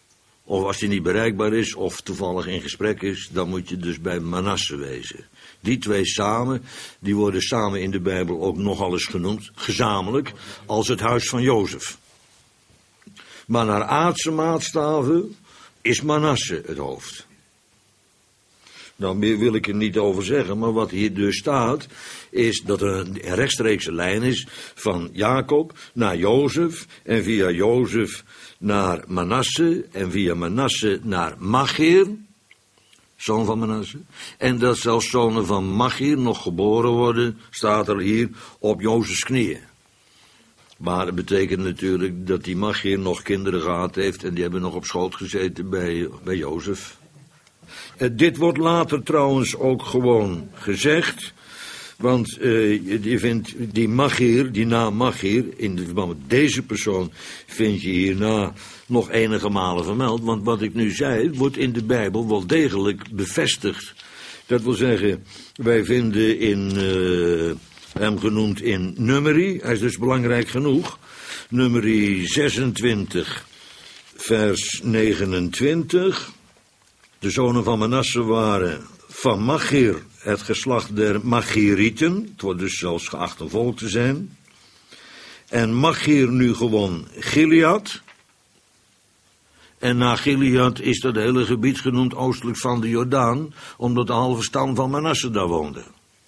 of als die niet bereikbaar is, of toevallig in gesprek is, dan moet je dus bij Manasse wezen. Die twee samen, die worden samen in de Bijbel ook nogal eens genoemd, gezamenlijk, als het huis van Jozef. Maar naar aardse maatstaven is Manasse het hoofd. Nou, meer wil ik er niet over zeggen, maar wat hier dus staat, is dat er een rechtstreekse lijn is van Jacob naar Jozef, en via Jozef naar Manasse, en via Manasse naar Machir, zoon van Manasse, en dat zelfs zonen van Machir nog geboren worden, staat er hier, op Jozefs knieën. Maar dat betekent natuurlijk dat die Machir nog kinderen gehad heeft, en die hebben nog op schoot gezeten bij, bij Jozef. Uh, dit wordt later trouwens ook gewoon gezegd, want uh, je vindt die Machir, die naam Machir, in de verband met deze persoon, vind je hierna nog enige malen vermeld, want wat ik nu zei, wordt in de Bijbel wel degelijk bevestigd. Dat wil zeggen, wij vinden in, uh, hem genoemd in Numeri, hij is dus belangrijk genoeg, Numeri zesentwintig, vers negenentwintig... De zonen van Manasse waren van Machir, het geslacht der Machirieten. Het wordt dus zelfs geacht een volk te zijn. En Machir nu gewoon Gilead. En na Gilead is dat hele gebied genoemd oostelijk van de Jordaan, omdat de halve stam van Manasse daar woonde.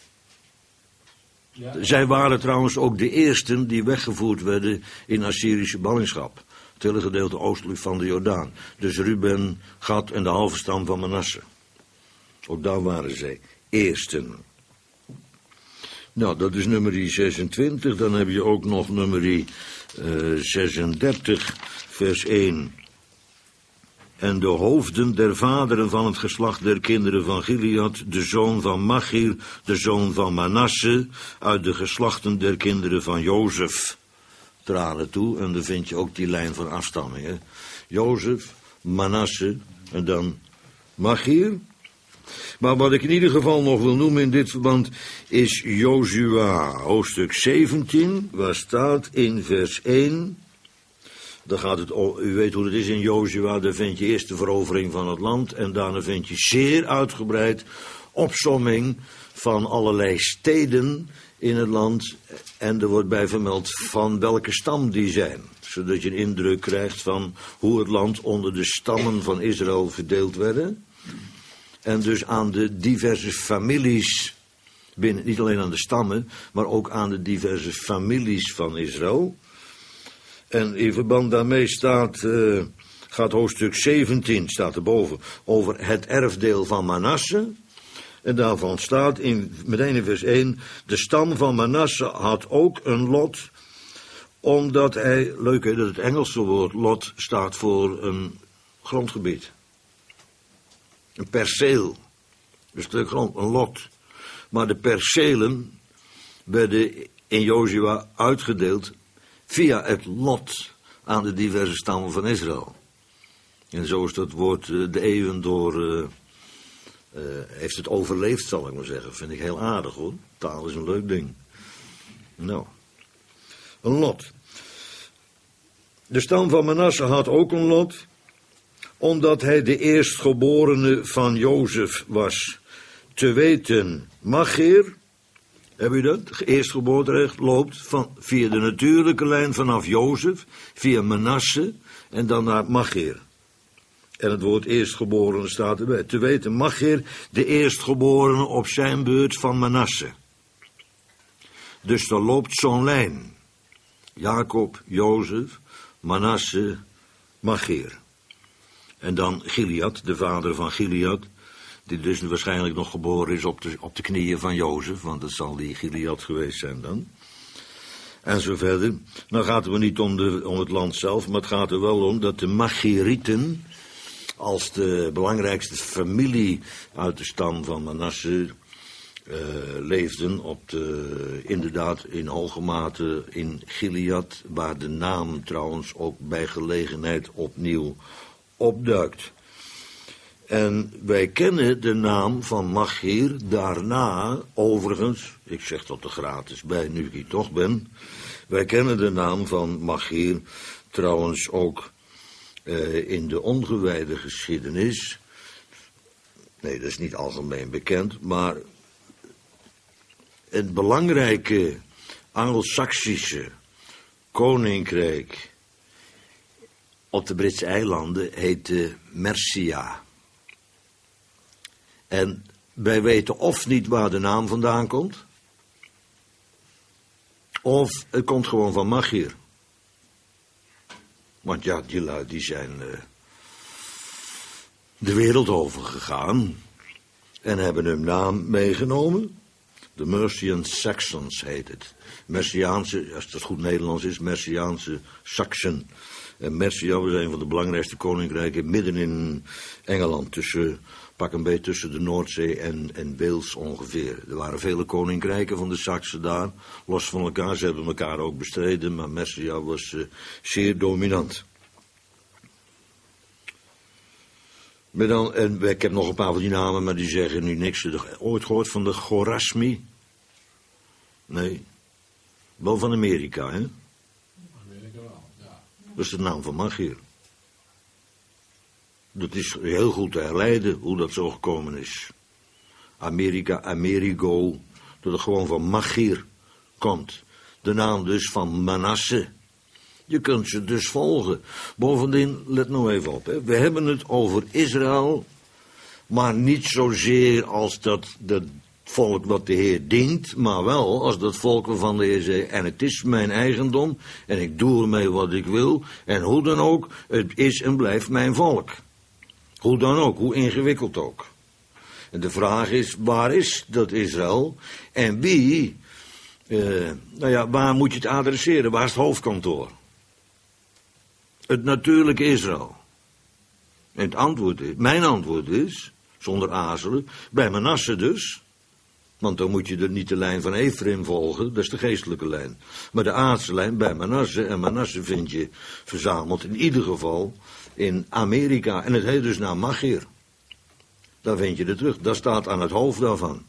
Ja. Zij waren trouwens ook de eersten die weggevoerd werden in Assyrische ballingschap. Het hele gedeelte oostelijk van de Jordaan. Dus Ruben, Gad en de halve stam van Manasse. Ook daar waren zij eersten. Nou, dat is nummer zesentwintig. Dan heb je ook nog nummer uh, zesendertig, vers één. En de hoofden der vaderen van het geslacht der kinderen van Gilead, de zoon van Machir, de zoon van Manasse, uit de geslachten der kinderen van Jozef, traden toe. En dan vind je ook die lijn van afstammingen. Jozef, Manasse en dan Machir. Maar wat ik in ieder geval nog wil noemen in dit verband is Jozua, hoofdstuk zeventien, waar staat in vers één... Dan gaat het, u weet hoe het is in Jozua, daar vind je eerst de verovering van het land en daarna vind je zeer uitgebreid opsomming van allerlei steden in het land en er wordt bij vermeld van welke stam die zijn. Zodat je een indruk krijgt van hoe het land onder de stammen van Israël verdeeld werden. En dus aan de diverse families, binnen, niet alleen aan de stammen, maar ook aan de diverse families van Israël. En in verband daarmee staat, uh, gaat hoofdstuk zeventien, staat erboven, over het erfdeel van Manasse. En daarvan staat in, meteen in vers één, de stam van Manasse had ook een lot, omdat hij, leuk hè, dat het Engelse woord lot staat voor een grondgebied. Een perceel, een stuk grond, een lot. Maar de percelen werden in Jozua uitgedeeld via het lot aan de diverse stammen van Israël. En zo is dat woord uh, de eeuwen door, uh, uh, heeft het overleefd, zal ik maar zeggen. Vind ik heel aardig hoor. Taal is een leuk ding. Nou, een lot. De stam van Manasse had ook een lot, omdat hij de eerstgeborene van Jozef was. Te weten, Machir, heb u dat? Eerstgeboorterecht loopt van, via de natuurlijke lijn vanaf Jozef, via Manasse en dan naar Machir. En het woord eerstgeborene staat erbij. Te weten, Machir, de eerstgeborene op zijn beurt van Manasse. Dus er loopt zo'n lijn. Jacob, Jozef, Manasse, Machir. En dan Gilead, de vader van Gilead, die dus waarschijnlijk nog geboren is op de, op de knieën van Jozef, want dat zal die Gilead geweest zijn dan. En zo verder. Nou gaat het er niet om, de, om het land zelf, maar het gaat er wel om dat de Machirieten, als de belangrijkste familie uit de stam van Manasse, uh, leefden op de, inderdaad in hoge mate in Gilead, waar de naam trouwens ook bij gelegenheid opnieuw opduikt. En wij kennen de naam van Machir daarna, overigens, ik zeg dat er gratis bij, nu ik hier toch ben, wij kennen de naam van Machir trouwens ook uh, in de ongewijde geschiedenis, nee, dat is niet algemeen bekend, maar het belangrijke Angelsaksische koninkrijk op de Britse eilanden heette Mercia. En wij weten of niet waar de naam vandaan komt, of het komt gewoon van Magir. Want ja, die lui die zijn uh, de wereld over gegaan en hebben hun naam meegenomen. De Mercian Saxons heet het. Merciaanse, als dat goed Nederlands is, Merciaanse Saxen. En Mercia was een van de belangrijkste koninkrijken midden in Engeland, tussen, pak een beetje tussen de Noordzee en, en Wales ongeveer. Er waren vele koninkrijken van de Saksen daar, los van elkaar. Ze hebben elkaar ook bestreden, maar Mercia was uh, zeer dominant. Maar dan, en ik heb nog een paar van die namen, maar die zeggen nu niks. Ooit gehoord van de Chorasmi? Nee. Wel van Amerika, hè? Amerika wel, ja. Dat is de naam van Magir. Dat is heel goed te herleiden hoe dat zo gekomen is. Amerika, Amerigo, dat het gewoon van Magir komt. De naam dus van Manasse. Je kunt ze dus volgen. Bovendien, let nou even op, hè. We hebben het over Israël, maar niet zozeer als dat, dat volk wat de Heer dient, maar wel als dat volk waarvan de Heer zei, en het is mijn eigendom, en ik doe ermee wat ik wil, en hoe dan ook, het is en blijft mijn volk. Hoe dan ook, hoe ingewikkeld ook. En de vraag is, waar is dat Israël? En wie, uh, nou ja, waar moet je het adresseren? Waar is het hoofdkantoor? Het natuurlijke Israël. En het antwoord is, mijn antwoord is, zonder aarzelen, bij Manasse dus. Want dan moet je er niet de lijn van Ephraim volgen, dat is de geestelijke lijn. Maar de aardse lijn bij Manasse, en Manasse vind je verzameld in ieder geval in Amerika. En het heet dus naar Magir. Daar vind je het terug, dat staat aan het hoofd daarvan.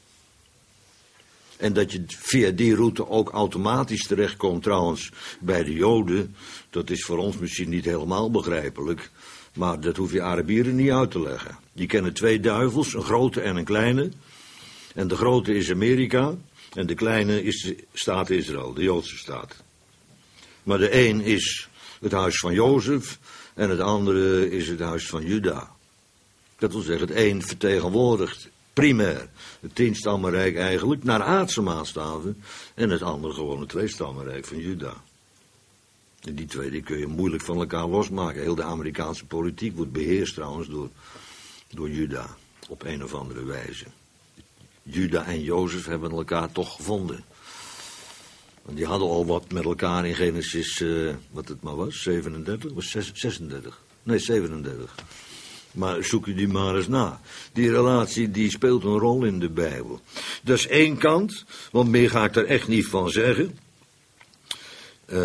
En dat je via die route ook automatisch terechtkomt trouwens bij de Joden, dat is voor ons misschien niet helemaal begrijpelijk, maar dat hoef je Arabieren niet uit te leggen. Die kennen twee duivels, een grote en een kleine. En de grote is Amerika en de kleine is de staat Israël, de Joodse staat. Maar de een is het huis van Jozef en het andere is het huis van Juda. Dat wil zeggen, het een vertegenwoordigt primair het tienstammenrijk eigenlijk, naar aardse maatstaven, en het andere gewoon het tweestammenrijk van Juda. En die twee die kun je moeilijk van elkaar losmaken. Heel de Amerikaanse politiek wordt beheerst trouwens door, door Juda, op een of andere wijze. Juda en Jozef hebben elkaar toch gevonden. Want die hadden al wat met elkaar in Genesis, uh, wat het maar was, zevenendertig, was zesendertig, nee zevenendertig. Maar zoek je die maar eens na. Die relatie die speelt een rol in de Bijbel. Dat is één kant, want meer ga ik er echt niet van zeggen. Uh,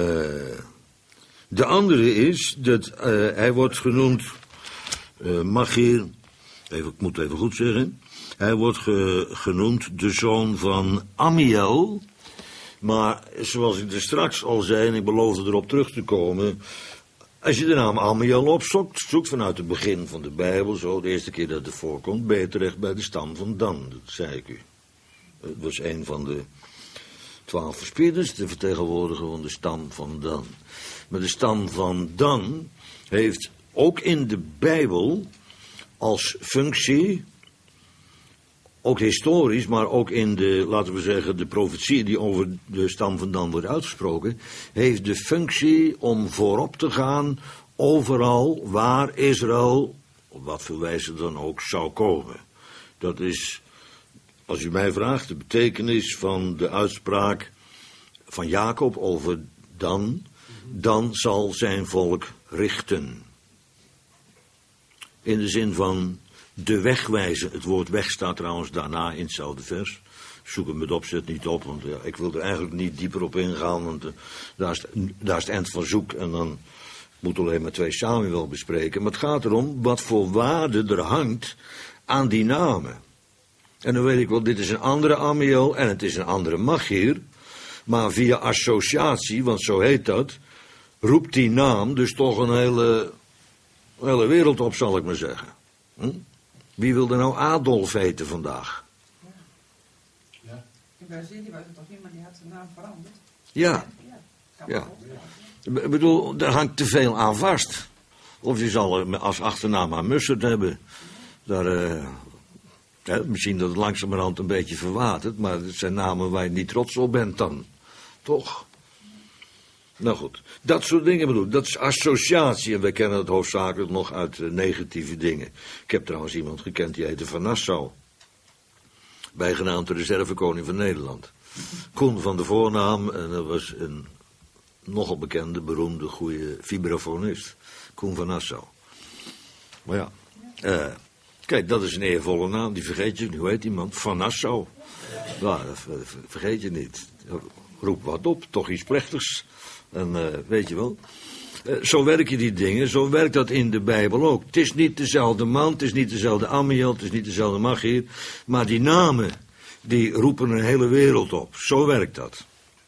de andere is dat uh, hij wordt genoemd, uh, Magir, even, ik moet het even goed zeggen. Hij wordt ge, genoemd de zoon van Amiel. Maar zoals ik er straks al zei, en ik beloofde erop terug te komen, als je de naam Amiel opzoekt, zoekt vanuit het begin van de Bijbel, zo de eerste keer dat het voorkomt, ben je terecht bij de stam van Dan, dat zei ik u. Het was een van de twaalf verspieders, de vertegenwoordiger van de stam van Dan. Maar de stam van Dan heeft ook in de Bijbel als functie, ook historisch, maar ook in de, laten we zeggen, de profetie die over de stam van Dan wordt uitgesproken, heeft de functie om voorop te gaan overal waar Israël, op wat voor wijze dan ook, zou komen. Dat is, als u mij vraagt, de betekenis van de uitspraak van Jacob over Dan. Dan zal zijn volk richten. In de zin van de weg wijzen. Het woord weg staat trouwens daarna in hetzelfde vers. Zoek hem met opzet niet op, want ja, ik wil er eigenlijk niet dieper op ingaan, want uh, daar, is, daar is het eind van zoek en dan moet alleen maar twee Samuel bespreken. Maar het gaat erom wat voor waarde er hangt aan die namen. En dan weet ik wel, dit is een andere Amiel en het is een andere Magir, maar via associatie, want zo heet dat, roept die naam dus toch een hele De hele wereld op, zal ik maar zeggen. Hm? Wie wil er nou Adolf heten vandaag? Ja. In Brazilië was er toch iemand die had zijn naam veranderd? Ja. Ja. Ja. Ik bedoel, daar hangt te veel aan vast. Of je zal als achternaam aan Mussert hebben. Daar, uh, ja, misschien dat het langzamerhand een beetje verwatert, maar het zijn namen waar je niet trots op bent dan. Toch? Nou goed, dat soort dingen bedoel ik. Dat is associatie en wij kennen het hoofdzakelijk nog uit uh, negatieve dingen. Ik heb trouwens iemand gekend die heette Van Nassau. Bijgenaamd de reservekoning van Nederland. Koen van de voornaam en dat was een nogal bekende, beroemde, goede vibrafonist. Koen van Nassau. Maar ja, uh, kijk, dat is een eervolle naam, die vergeet je. Hoe heet die man? Van Nassau. Nou, dat vergeet je niet. Roep wat op, toch iets plechtigs. En uh, weet je wel. Uh, zo werken die dingen, zo werkt dat in de Bijbel ook. Het is niet dezelfde man, het is niet dezelfde Amiel, het is niet dezelfde Magier. Maar die namen, die roepen een hele wereld op. Zo werkt dat.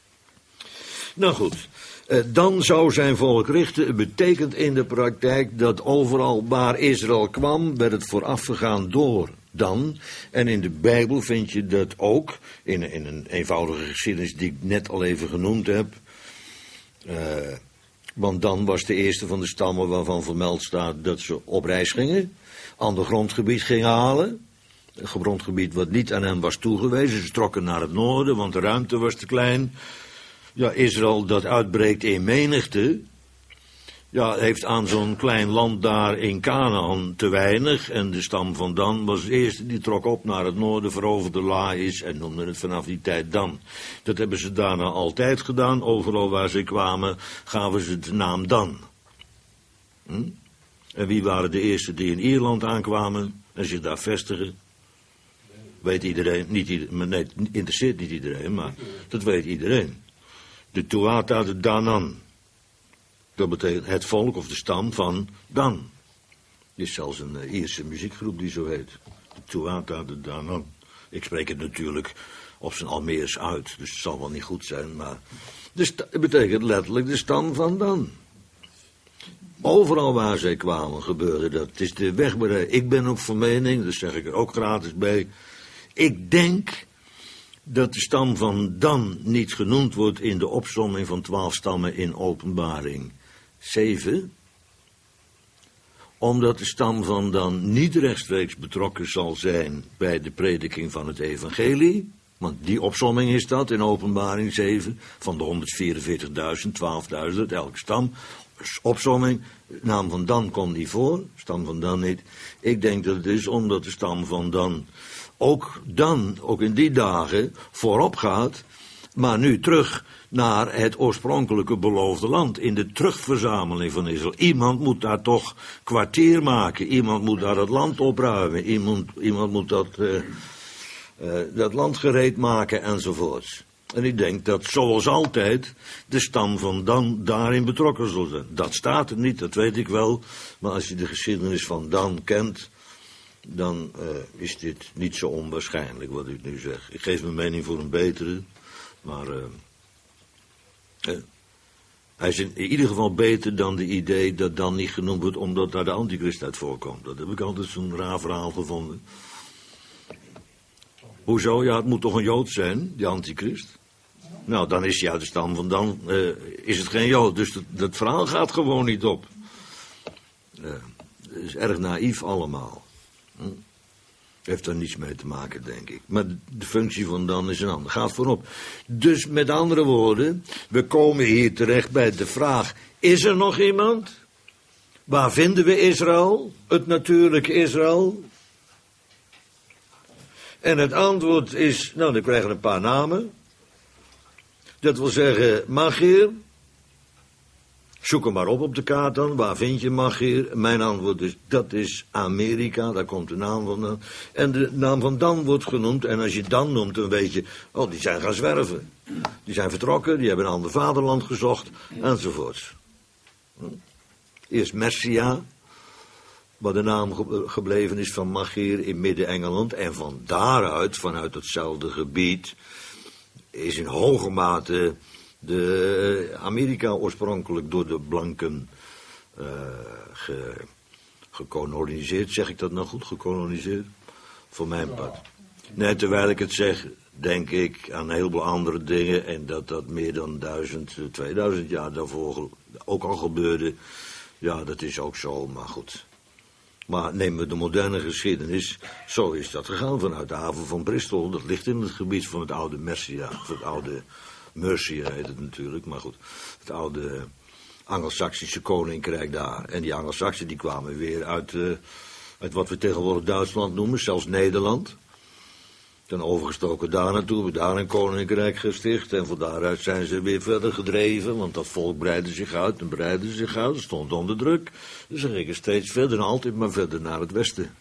Nou goed. Uh, dan zou zijn volk richten. Het betekent in de praktijk dat overal waar Israël kwam, werd het voorafgegaan door dan. En in de Bijbel vind je dat ook, in, in een eenvoudige geschiedenis die ik net al even genoemd heb. Uh, want dan was de eerste van de stammen waarvan vermeld staat dat ze op reis gingen. Ander grondgebied gingen halen. Een grondgebied wat niet aan hen was toegewezen. Ze trokken naar het noorden, want de ruimte was te klein. Ja, Israël dat uitbreekt in menigte, ja, heeft aan zo'n klein land daar in Canaan te weinig. En de stam van Dan was de eerste, die trok op naar het noorden, veroverde Laïs en noemde het vanaf die tijd Dan. Dat hebben ze daarna altijd gedaan. Overal waar ze kwamen, gaven ze de naam Dan. Hm? En wie waren de eerste die in Ierland aankwamen en zich daar vestigen? Weet iedereen, niet iedereen, nee, interesseert niet iedereen, maar dat weet iedereen. De Tuatha de Danann. Dat betekent het volk of de stam van Dan. Er is zelfs een uh, Ierse muziekgroep die zo heet. De Tuatha de Danann. Ik spreek het natuurlijk op zijn Almeers uit, dus het zal wel niet goed zijn, maar het betekent letterlijk de stam van Dan. Overal waar zij kwamen gebeurde dat. Het is de wegbereid. Ik ben ook van mening, dat zeg ik er ook gratis bij. Ik denk dat de stam van Dan niet genoemd wordt in de opsomming van twaalf stammen in Openbaring zeven. Omdat de stam van Dan niet rechtstreeks betrokken zal zijn bij de prediking van het evangelie. Want die opsomming is dat in Openbaring zeven. Van de honderdvierenveertigduizend, twaalfduizend, elke stam. Dus opsomming, naam van Dan komt niet voor, stam van Dan niet. Ik denk dat het is omdat de stam van Dan ook dan, ook in die dagen, voorop gaat, maar nu terug naar het oorspronkelijke beloofde land, in de terugverzameling van Israël. Iemand moet daar toch kwartier maken, iemand moet daar het land opruimen, iemand, iemand moet dat, uh, uh, dat land gereed maken enzovoorts. En ik denk dat, zoals altijd, de stam van Dan daarin betrokken zal zijn. Dat staat er niet, dat weet ik wel, maar als je de geschiedenis van Dan kent, dan uh, is dit niet zo onwaarschijnlijk wat ik nu zeg. Ik geef mijn mening voor een betere, maar uh, uh, hij is in ieder geval beter dan de idee dat Dan niet genoemd wordt omdat daar de antichrist uit voorkomt. Dat heb ik altijd zo'n raar verhaal gevonden. Hoezo? Ja, het moet toch een Jood zijn, die antichrist? Nou, dan is hij uit de stam van Dan, uh, is het geen Jood. Dus dat, dat verhaal gaat gewoon niet op. Uh, het is erg naïef allemaal. Hm? Heeft er niets mee te maken, denk ik. Maar de functie van Dan is een ander. Gaat voorop. Dus met andere woorden, we komen hier terecht bij de vraag, is er nog iemand? Waar vinden we Israël? Het natuurlijke Israël? En het antwoord is, nou, dan krijgen we een paar namen. Dat wil zeggen, Magir. Zoek hem maar op op de kaart dan. Waar vind je Magir? Mijn antwoord is, dat is Amerika. Daar komt de naam van. En de naam van Dan wordt genoemd. En als je Dan noemt, dan weet je, oh, die zijn gaan zwerven. Die zijn vertrokken, die hebben een ander vaderland gezocht, enzovoorts. Eerst Messia, waar de naam gebleven is van Magir in Midden-Engeland. En van daaruit, vanuit hetzelfde gebied, is in hoge mate de Amerika oorspronkelijk door de blanken uh, ge, gekoloniseerd. Zeg ik dat nou goed, gekoloniseerd? Voor mijn part. Nee, terwijl ik het zeg, denk ik aan een heleboel andere dingen. En dat dat meer dan duizend, tweeduizend jaar daarvoor ook al gebeurde. Ja, dat is ook zo, maar goed. Maar nemen we de moderne geschiedenis, zo is dat gegaan vanuit de haven van Bristol. Dat ligt in het gebied van het oude Mercia, of het oude Mercia heet het natuurlijk, maar goed. Het oude Angelsaksische koninkrijk daar. En die Angelsaksen die kwamen weer uit, uh, uit wat we tegenwoordig Duitsland noemen, zelfs Nederland. Ten overgestoken daar naartoe, hebben daar een koninkrijk gesticht. En van daaruit zijn ze weer verder gedreven, want dat volk breidde zich uit en breidde zich uit. Stond onder druk. Dus ze gingen steeds verder en altijd maar verder naar het westen.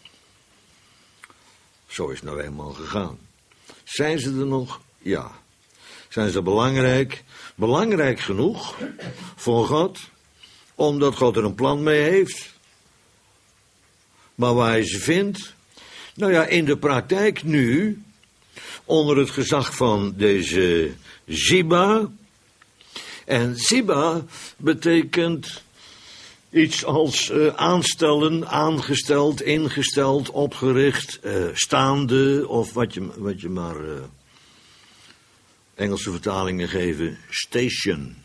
Zo is het nou eenmaal gegaan. Zijn ze er nog? Ja. Zijn ze belangrijk? Belangrijk genoeg voor God, omdat God er een plan mee heeft. Maar waar hij ze vindt? Nou ja, in de praktijk nu, onder het gezag van deze Ziba. En Ziba betekent iets als uh, aanstellen, aangesteld, ingesteld, opgericht, uh, staande, of wat je, wat je maar uh, Engelse vertalingen geven, station.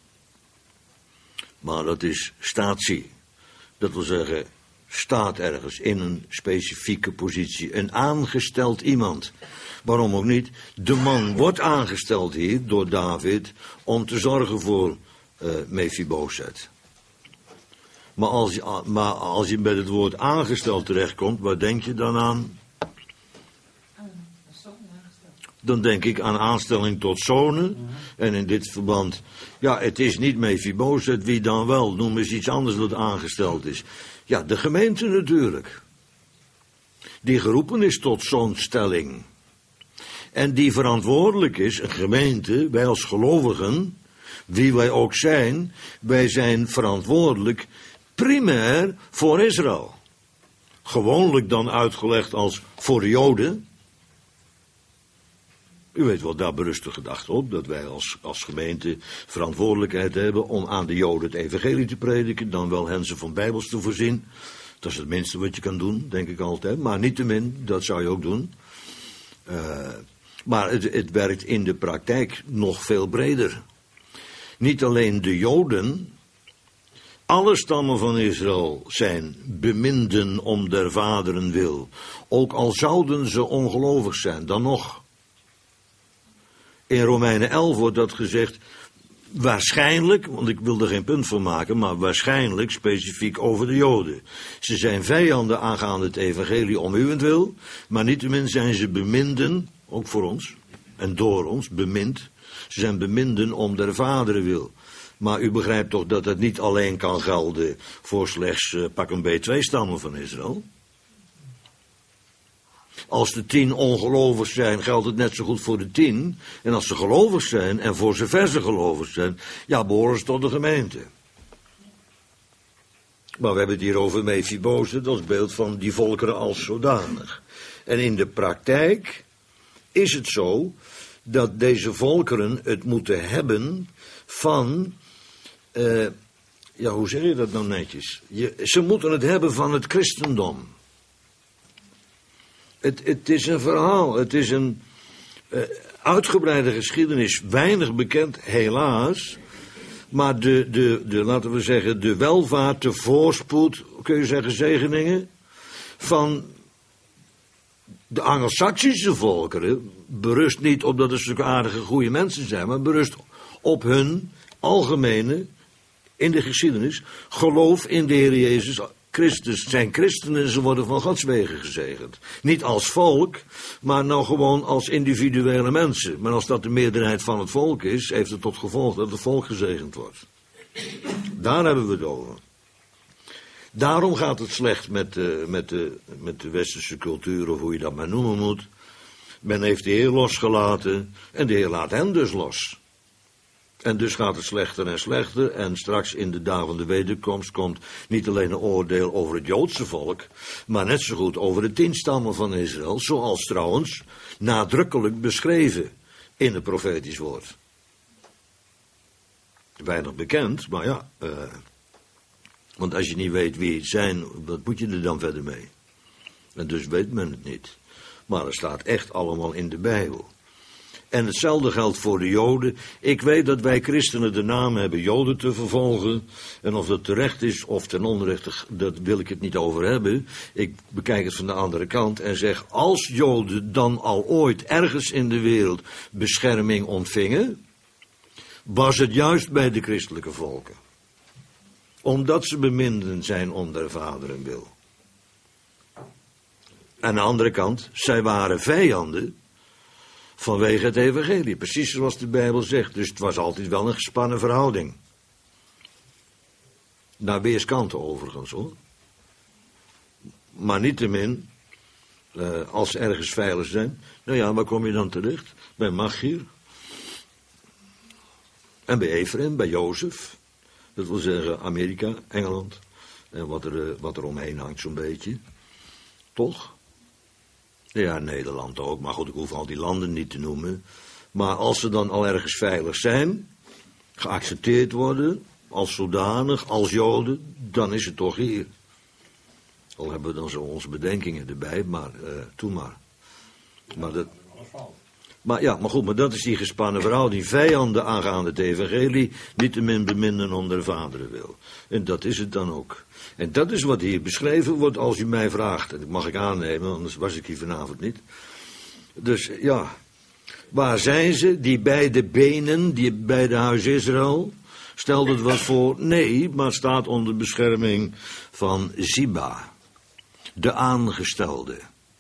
Maar dat is statie. Dat wil zeggen, staat ergens in een specifieke positie. Een aangesteld iemand. Waarom ook niet? De man wordt aangesteld hier door David om te zorgen voor uh, Mephibosheth. Maar als, je, maar als je bij het woord aangesteld terechtkomt, waar denk je dan aan? Dan denk ik aan aanstelling tot zonen. En in dit verband, ja, het is niet Mephibosheth, wie dan wel? Noem eens iets anders dat aangesteld is. Ja, de gemeente natuurlijk. Die geroepen is tot zoonstelling. En die verantwoordelijk is, een gemeente, wij als gelovigen, wie wij ook zijn, wij zijn verantwoordelijk primair voor Israël. Gewoonlijk dan uitgelegd als voor de Joden. U weet wel, daar berust de gedachte op, dat wij als, als gemeente verantwoordelijkheid hebben om aan de Joden het evangelie te prediken, dan wel hen ze van Bijbels te voorzien. Dat is het minste wat je kan doen, denk ik altijd, maar niettemin, dat zou je ook doen. Uh, maar het, het werkt in de praktijk nog veel breder. Niet alleen de Joden, alle stammen van Israël zijn beminden om der vaderen wil. Ook al zouden ze ongelovig zijn, dan nog. In Romeinen elf wordt dat gezegd, waarschijnlijk, want ik wil er geen punt van maken, maar waarschijnlijk specifiek over de Joden. Ze zijn vijanden aangaande het evangelie om uwentwil, maar niettemin zijn ze beminden, ook voor ons, en door ons, bemind. Ze zijn beminden om der vaderen wil. Maar u begrijpt toch dat het niet alleen kan gelden voor slechts uh, pak een beetje twee stammen van Israël? Als de tien ongelovig zijn, geldt het net zo goed voor de tien. En als ze gelovig zijn, en voor zover ze gelovig zijn, ja, behoren ze tot de gemeente. Maar we hebben het hier over Mephibosheth als beeld van die volkeren als zodanig. En in de praktijk is het zo dat deze volkeren het moeten hebben van, uh, ja, hoe zeg je dat nou netjes? Je, ze moeten het hebben van het christendom. Het, het is een verhaal, het is een uh, uitgebreide geschiedenis, weinig bekend, helaas. Maar de, de, de, laten we zeggen, de welvaart, de voorspoed, kun je zeggen, zegeningen, van de Angelsaksische volkeren, berust niet op dat het stukken aardige, goede mensen zijn, maar berust op hun algemene, in de geschiedenis, geloof in de Heer Jezus Christus. Zijn christenen en ze worden van Gods wegen gezegend. Niet als volk, maar nou gewoon als individuele mensen. Maar als dat de meerderheid van het volk is, heeft het tot gevolg dat het volk gezegend wordt. Daar hebben we het over. Daarom gaat het slecht met de, met de, met de westerse cultuur, of hoe je dat maar noemen moet. Men heeft de Heer losgelaten en de Heer laat hen dus los. En dus gaat het slechter en slechter. En straks in de dagen van de wederkomst komt niet alleen een oordeel over het Joodse volk, maar net zo goed over de tien stammen van Israël, zoals trouwens nadrukkelijk beschreven in het profetisch woord. Weinig bekend, maar ja, uh, Want als je niet weet wie het zijn, wat moet je er dan verder mee? En dus weet men het niet. Maar het staat echt allemaal in de Bijbel. En hetzelfde geldt voor de Joden. Ik weet dat wij christenen de naam hebben Joden te vervolgen. En of dat terecht is of ten onrechte, dat wil ik het niet over hebben. Ik bekijk het van de andere kant en zeg, als Joden dan al ooit ergens in de wereld bescherming ontvingen, was het juist bij de christelijke volken. Omdat ze beminden zijn om der vaderen wil. Aan de andere kant, zij waren vijanden vanwege het evangelie. Precies zoals de Bijbel zegt. Dus het was altijd wel een gespannen verhouding. Naar weerskanten overigens hoor. Maar niettemin, uh, als ze ergens veilig zijn. Nou ja, waar kom je dan terecht? Bij Machir. En bij Ephraim, bij Jozef. Dat wil zeggen Amerika, Engeland. En wat er, uh, wat er omheen hangt zo'n beetje. Toch? Ja, Nederland ook. Maar goed, ik hoef al die landen niet te noemen. Maar als ze dan al ergens veilig zijn, geaccepteerd worden, als zodanig, als Joden, dan is het toch hier. Al hebben we dan zo onze bedenkingen erbij, maar uh, toen maar. Maar dat... Maar ja, maar goed, maar dat is die gespannen verhouding. Vijanden aangaande het evangelie, niettemin beminden om der vaderen wil. En dat is het dan ook. En dat is wat hier beschreven wordt als u mij vraagt. En dat mag ik aannemen, anders was ik hier vanavond niet. Dus ja, waar zijn ze? Die beide benen, die beide huis Israël. Stelt het wat voor? Nee, maar het staat onder bescherming van Ziba, de aangestelde.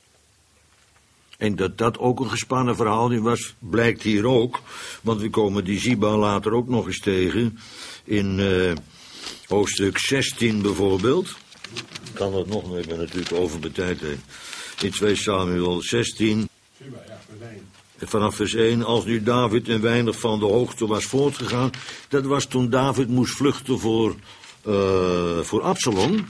En dat dat ook een gespannen verhouding was, blijkt hier ook. Want we komen die Ziba later ook nog eens tegen. In uh, hoofdstuk zestien bijvoorbeeld. Ik kan dat nog, maar ik ben natuurlijk over de tijd heen. In twee Samuel zestien. Ziba, ja, vers één. Vanaf vers één. Als nu David een weinig van de hoogte was voortgegaan. Dat was toen David moest vluchten voor, uh, voor Absalom.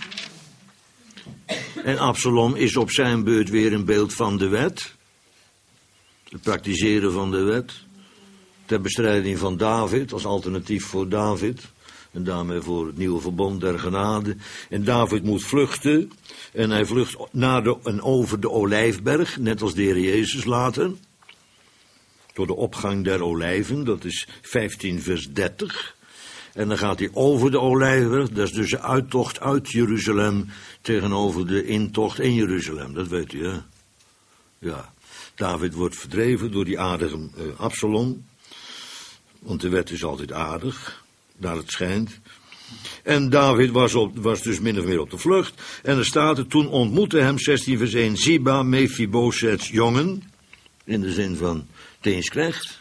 En Absalom is op zijn beurt weer een beeld van de wet. Het praktiseren van de wet. Ter bestrijding van David, als alternatief voor David. En daarmee voor het nieuwe verbond der genade. En David moet vluchten. En hij vlucht naar de, en over de Olijfberg, net als de Heer Jezus later. Door de opgang der olijven, dat is vijftien vers dertig. En dan gaat hij over de Olijfberg, dat is dus de uittocht uit Jeruzalem tegenover de intocht in Jeruzalem, dat weet u hè. Ja, David wordt verdreven door die aardige uh, Absalom, want de wet is altijd aardig, naar het schijnt. En David was, op, was dus min of meer op de vlucht, en er staat er, toen ontmoette hem, zestien vers één, Ziba, Mephiboseths jongen, in de zin van teensknecht,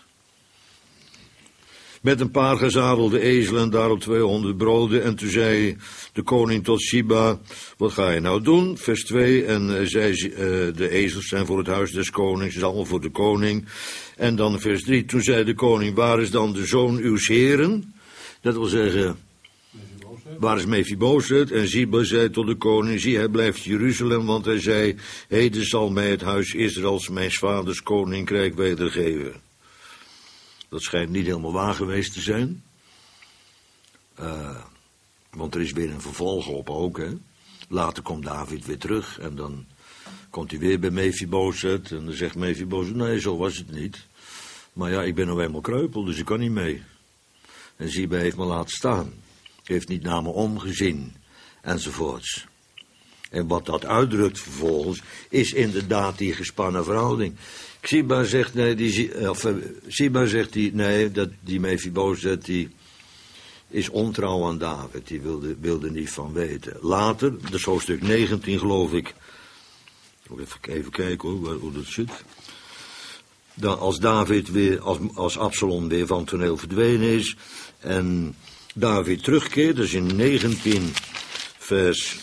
met een paar gezadelde ezelen en daarop tweehonderd broden. En toen zei de koning tot Ziba, wat ga je nou doen? Vers twee, en uh, zei, uh, de ezels zijn voor het huis des konings, het is allemaal voor de koning. En dan vers drie, toen zei de koning, waar is dan de zoon uws heren? Dat wil zeggen, waar is Mephiboseth? En Ziba zei tot de koning, zie, hij blijft Jeruzalem, want hij zei, heden zal mij het huis Israëls, mijn vaders koninkrijk wedergeven. Dat schijnt niet helemaal waar geweest te zijn. Uh, want er is weer een vervolg op ook, hè. Later komt David weer terug en dan komt hij weer bij Mephiboseth. En dan zegt Mephiboseth, nee, zo was het niet. Maar ja, ik ben nou eenmaal kreupel, dus ik kan niet mee. En Ziba heeft me laten staan. Heeft niet naar me omgezien. Enzovoorts. En wat dat uitdrukt vervolgens, is inderdaad die gespannen verhouding. Ziba zegt, nee, die, of, Ziba zegt, die, nee, dat, die Mephiboseth, die is ontrouw aan David. Die wilde, wilde niet van weten. Later, dat is hoofdstuk negentien geloof ik. Even, even kijken hoor, hoe dat zit. Dan, als David weer, als, als Absalom weer van het toneel verdwenen is. En David terugkeert, dus in negentien vers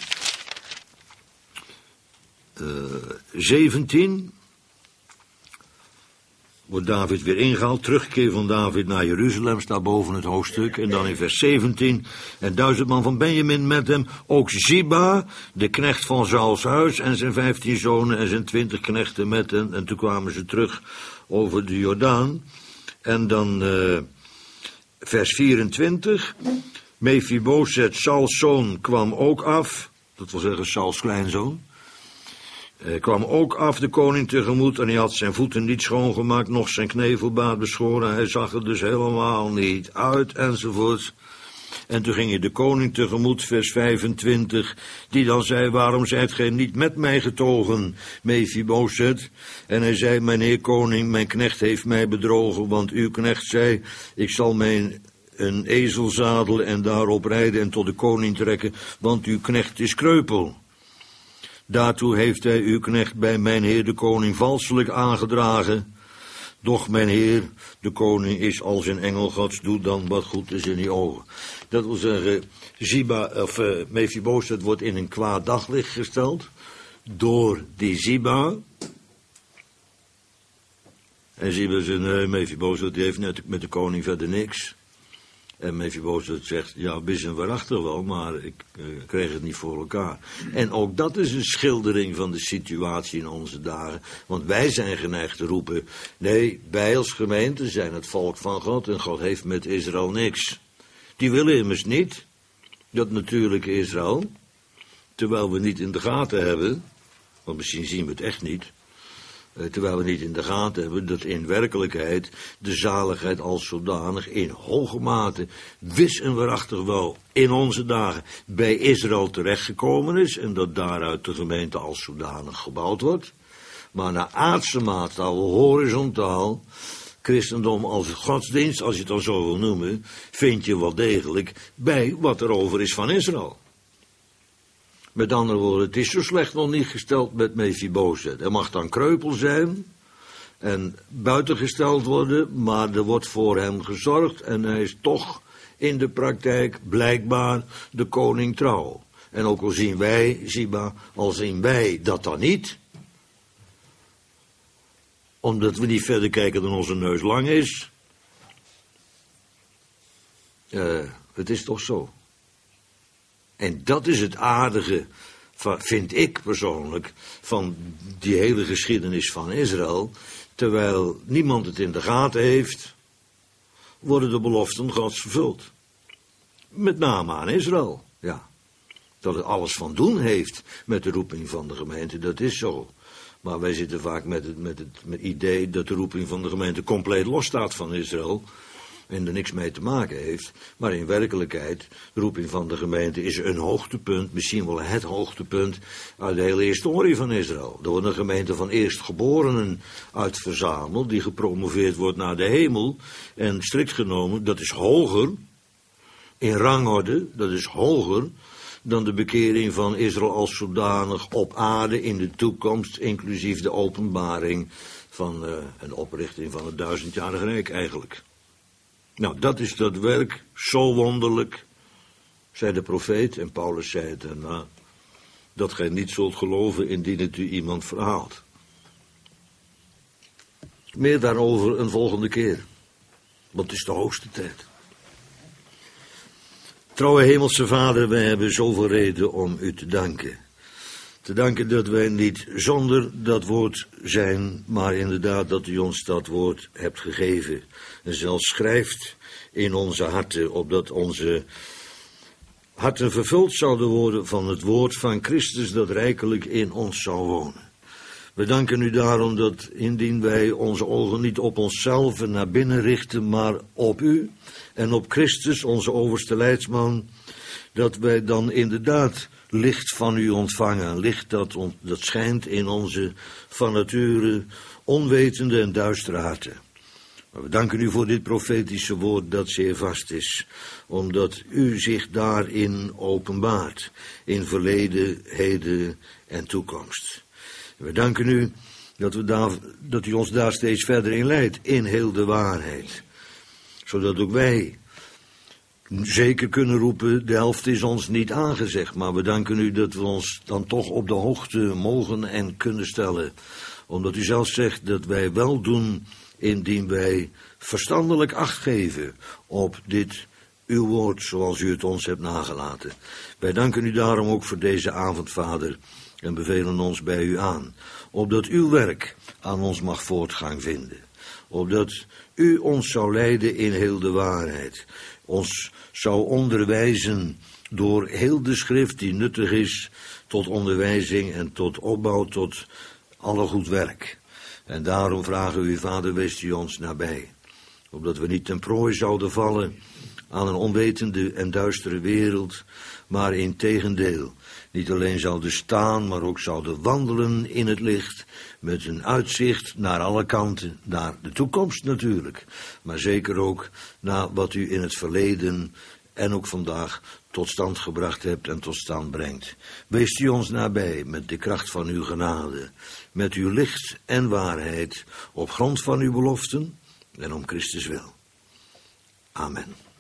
uh, zeventien... wordt David weer ingehaald, terugkeer van David naar Jeruzalem, staat boven het hoofdstuk. En dan in vers zeventien, en duizend man van Benjamin met hem, ook Ziba, de knecht van Sauls huis, en zijn vijftien zonen en zijn twintig knechten met hem. En toen kwamen ze terug over de Jordaan. En dan uh, vers vierentwintig, Mephibozet, Sauls zoon, kwam ook af. Dat wil zeggen Sauls kleinzoon. Hij kwam ook af de koning tegemoet en hij had zijn voeten niet schoongemaakt, nog zijn knevelbaard beschoren. Hij zag er dus helemaal niet uit, enzovoort. En toen ging hij de koning tegemoet, vers vijfentwintig, die dan zei, waarom zijt gij niet met mij getogen, Mephibozet? En hij zei, mijn heer koning, mijn knecht heeft mij bedrogen, want uw knecht zei, ik zal mijn een ezel zadelen en daarop rijden en tot de koning trekken, want uw knecht is kreupel. Daartoe heeft hij uw knecht bij mijn heer de koning valselijk aangedragen. Doch mijn heer, de koning is als een engel Gods, doe dan wat goed is in die ogen. Dat wil zeggen, Ziba, of uh, Mephibozet wordt in een kwaad daglicht gesteld door die Ziba. En Ziba zegt, nee, Mephibozet die heeft net met de koning verder niks. En Mephibozet zegt, ja, bis en waarachtig wel, maar ik uh, kreeg het niet voor elkaar. En ook dat is een schildering van de situatie in onze dagen. Want wij zijn geneigd te roepen, nee, wij als gemeente zijn het volk van God en God heeft met Israël niks. Die willen immers niet, dat natuurlijke Israël, terwijl we niet in de gaten hebben, want misschien zien we het echt niet, terwijl we niet in de gaten hebben dat in werkelijkheid de zaligheid als zodanig in hoge mate, wis en waarachtig wel, in onze dagen bij Israël terechtgekomen is en dat daaruit de gemeente als zodanig gebouwd wordt. Maar naar aardse maatstaf, horizontaal, christendom als godsdienst, als je het dan zo wil noemen, vind je wel degelijk bij wat er over is van Israël. Met andere woorden, het is zo slecht nog niet gesteld met Mephibozet. Hij mag dan kreupel zijn en buitengesteld worden, maar er wordt voor hem gezorgd en hij is toch in de praktijk blijkbaar de koning trouw. En ook al zien wij, Ziba, al zien wij dat dan niet, omdat we niet verder kijken dan onze neus lang is. Uh, het is toch zo. En dat is het aardige, van, vind ik persoonlijk, van die hele geschiedenis van Israël. Terwijl niemand het in de gaten heeft, worden de beloften Gods vervuld. Met name aan Israël, ja. Dat het alles van doen heeft met de roeping van de gemeente, dat is zo. Maar wij zitten vaak met het, met het met idee dat de roeping van de gemeente compleet losstaat van Israël en er niks mee te maken heeft. Maar in werkelijkheid, de roeping van de gemeente is een hoogtepunt, misschien wel het hoogtepunt uit de hele historie van Israël. Er wordt een gemeente van eerstgeborenen uit verzameld, die gepromoveerd wordt naar de hemel. En strikt genomen, dat is hoger, in rangorde, dat is hoger dan de bekering van Israël als zodanig op aarde in de toekomst, inclusief de openbaring van uh, een oprichting van het duizendjarige rijk eigenlijk. Nou, dat is dat werk, zo wonderlijk, zei de profeet, en Paulus zei het daarna, dat gij niet zult geloven indien het u iemand verhaalt. Meer daarover een volgende keer, want het is de hoogste tijd. Trouwe Hemelse Vader, wij hebben zoveel reden om u te danken. Te danken dat wij niet zonder dat woord zijn, maar inderdaad dat u ons dat woord hebt gegeven. En zelfs schrijft in onze harten, opdat onze harten vervuld zouden worden van het woord van Christus dat rijkelijk in ons zou wonen. We danken u daarom dat indien wij onze ogen niet op onszelf naar binnen richten, maar op u en op Christus, onze overste leidsman, dat wij dan inderdaad licht van u ontvangen. Licht dat, on, dat schijnt in onze van nature onwetende en duistere harten. Maar we danken u voor dit profetische woord dat zeer vast is, omdat u zich daarin openbaart, in verleden, heden en toekomst. We danken u dat, we daar, dat u ons daar steeds verder in leidt, in heel de waarheid. Zodat ook wij zeker kunnen roepen, de helft is ons niet aangezegd. Maar we danken u dat we ons dan toch op de hoogte mogen en kunnen stellen. Omdat u zelf zegt dat wij wel doen indien wij verstandelijk acht geven op dit uw woord zoals u het ons hebt nagelaten. Wij danken u daarom ook voor deze avond, Vader, en bevelen ons bij u aan, opdat uw werk aan ons mag voortgang vinden. opdat u ons zou leiden in heel de waarheid, ons zou onderwijzen door heel de schrift die nuttig is tot onderwijzing en tot opbouw tot alle goed werk. En daarom vragen we u, Vader, wees u ons nabij, opdat we niet ten prooi zouden vallen aan een onwetende en duistere wereld, maar in tegendeel niet alleen zouden staan, maar ook zouden wandelen in het licht, met een uitzicht naar alle kanten, naar de toekomst natuurlijk, maar zeker ook naar wat u in het verleden en ook vandaag tot stand gebracht hebt en tot stand brengt. Wees u ons nabij met de kracht van uw genade, met uw licht en waarheid, op grond van uw beloften en om Christus wil. Amen.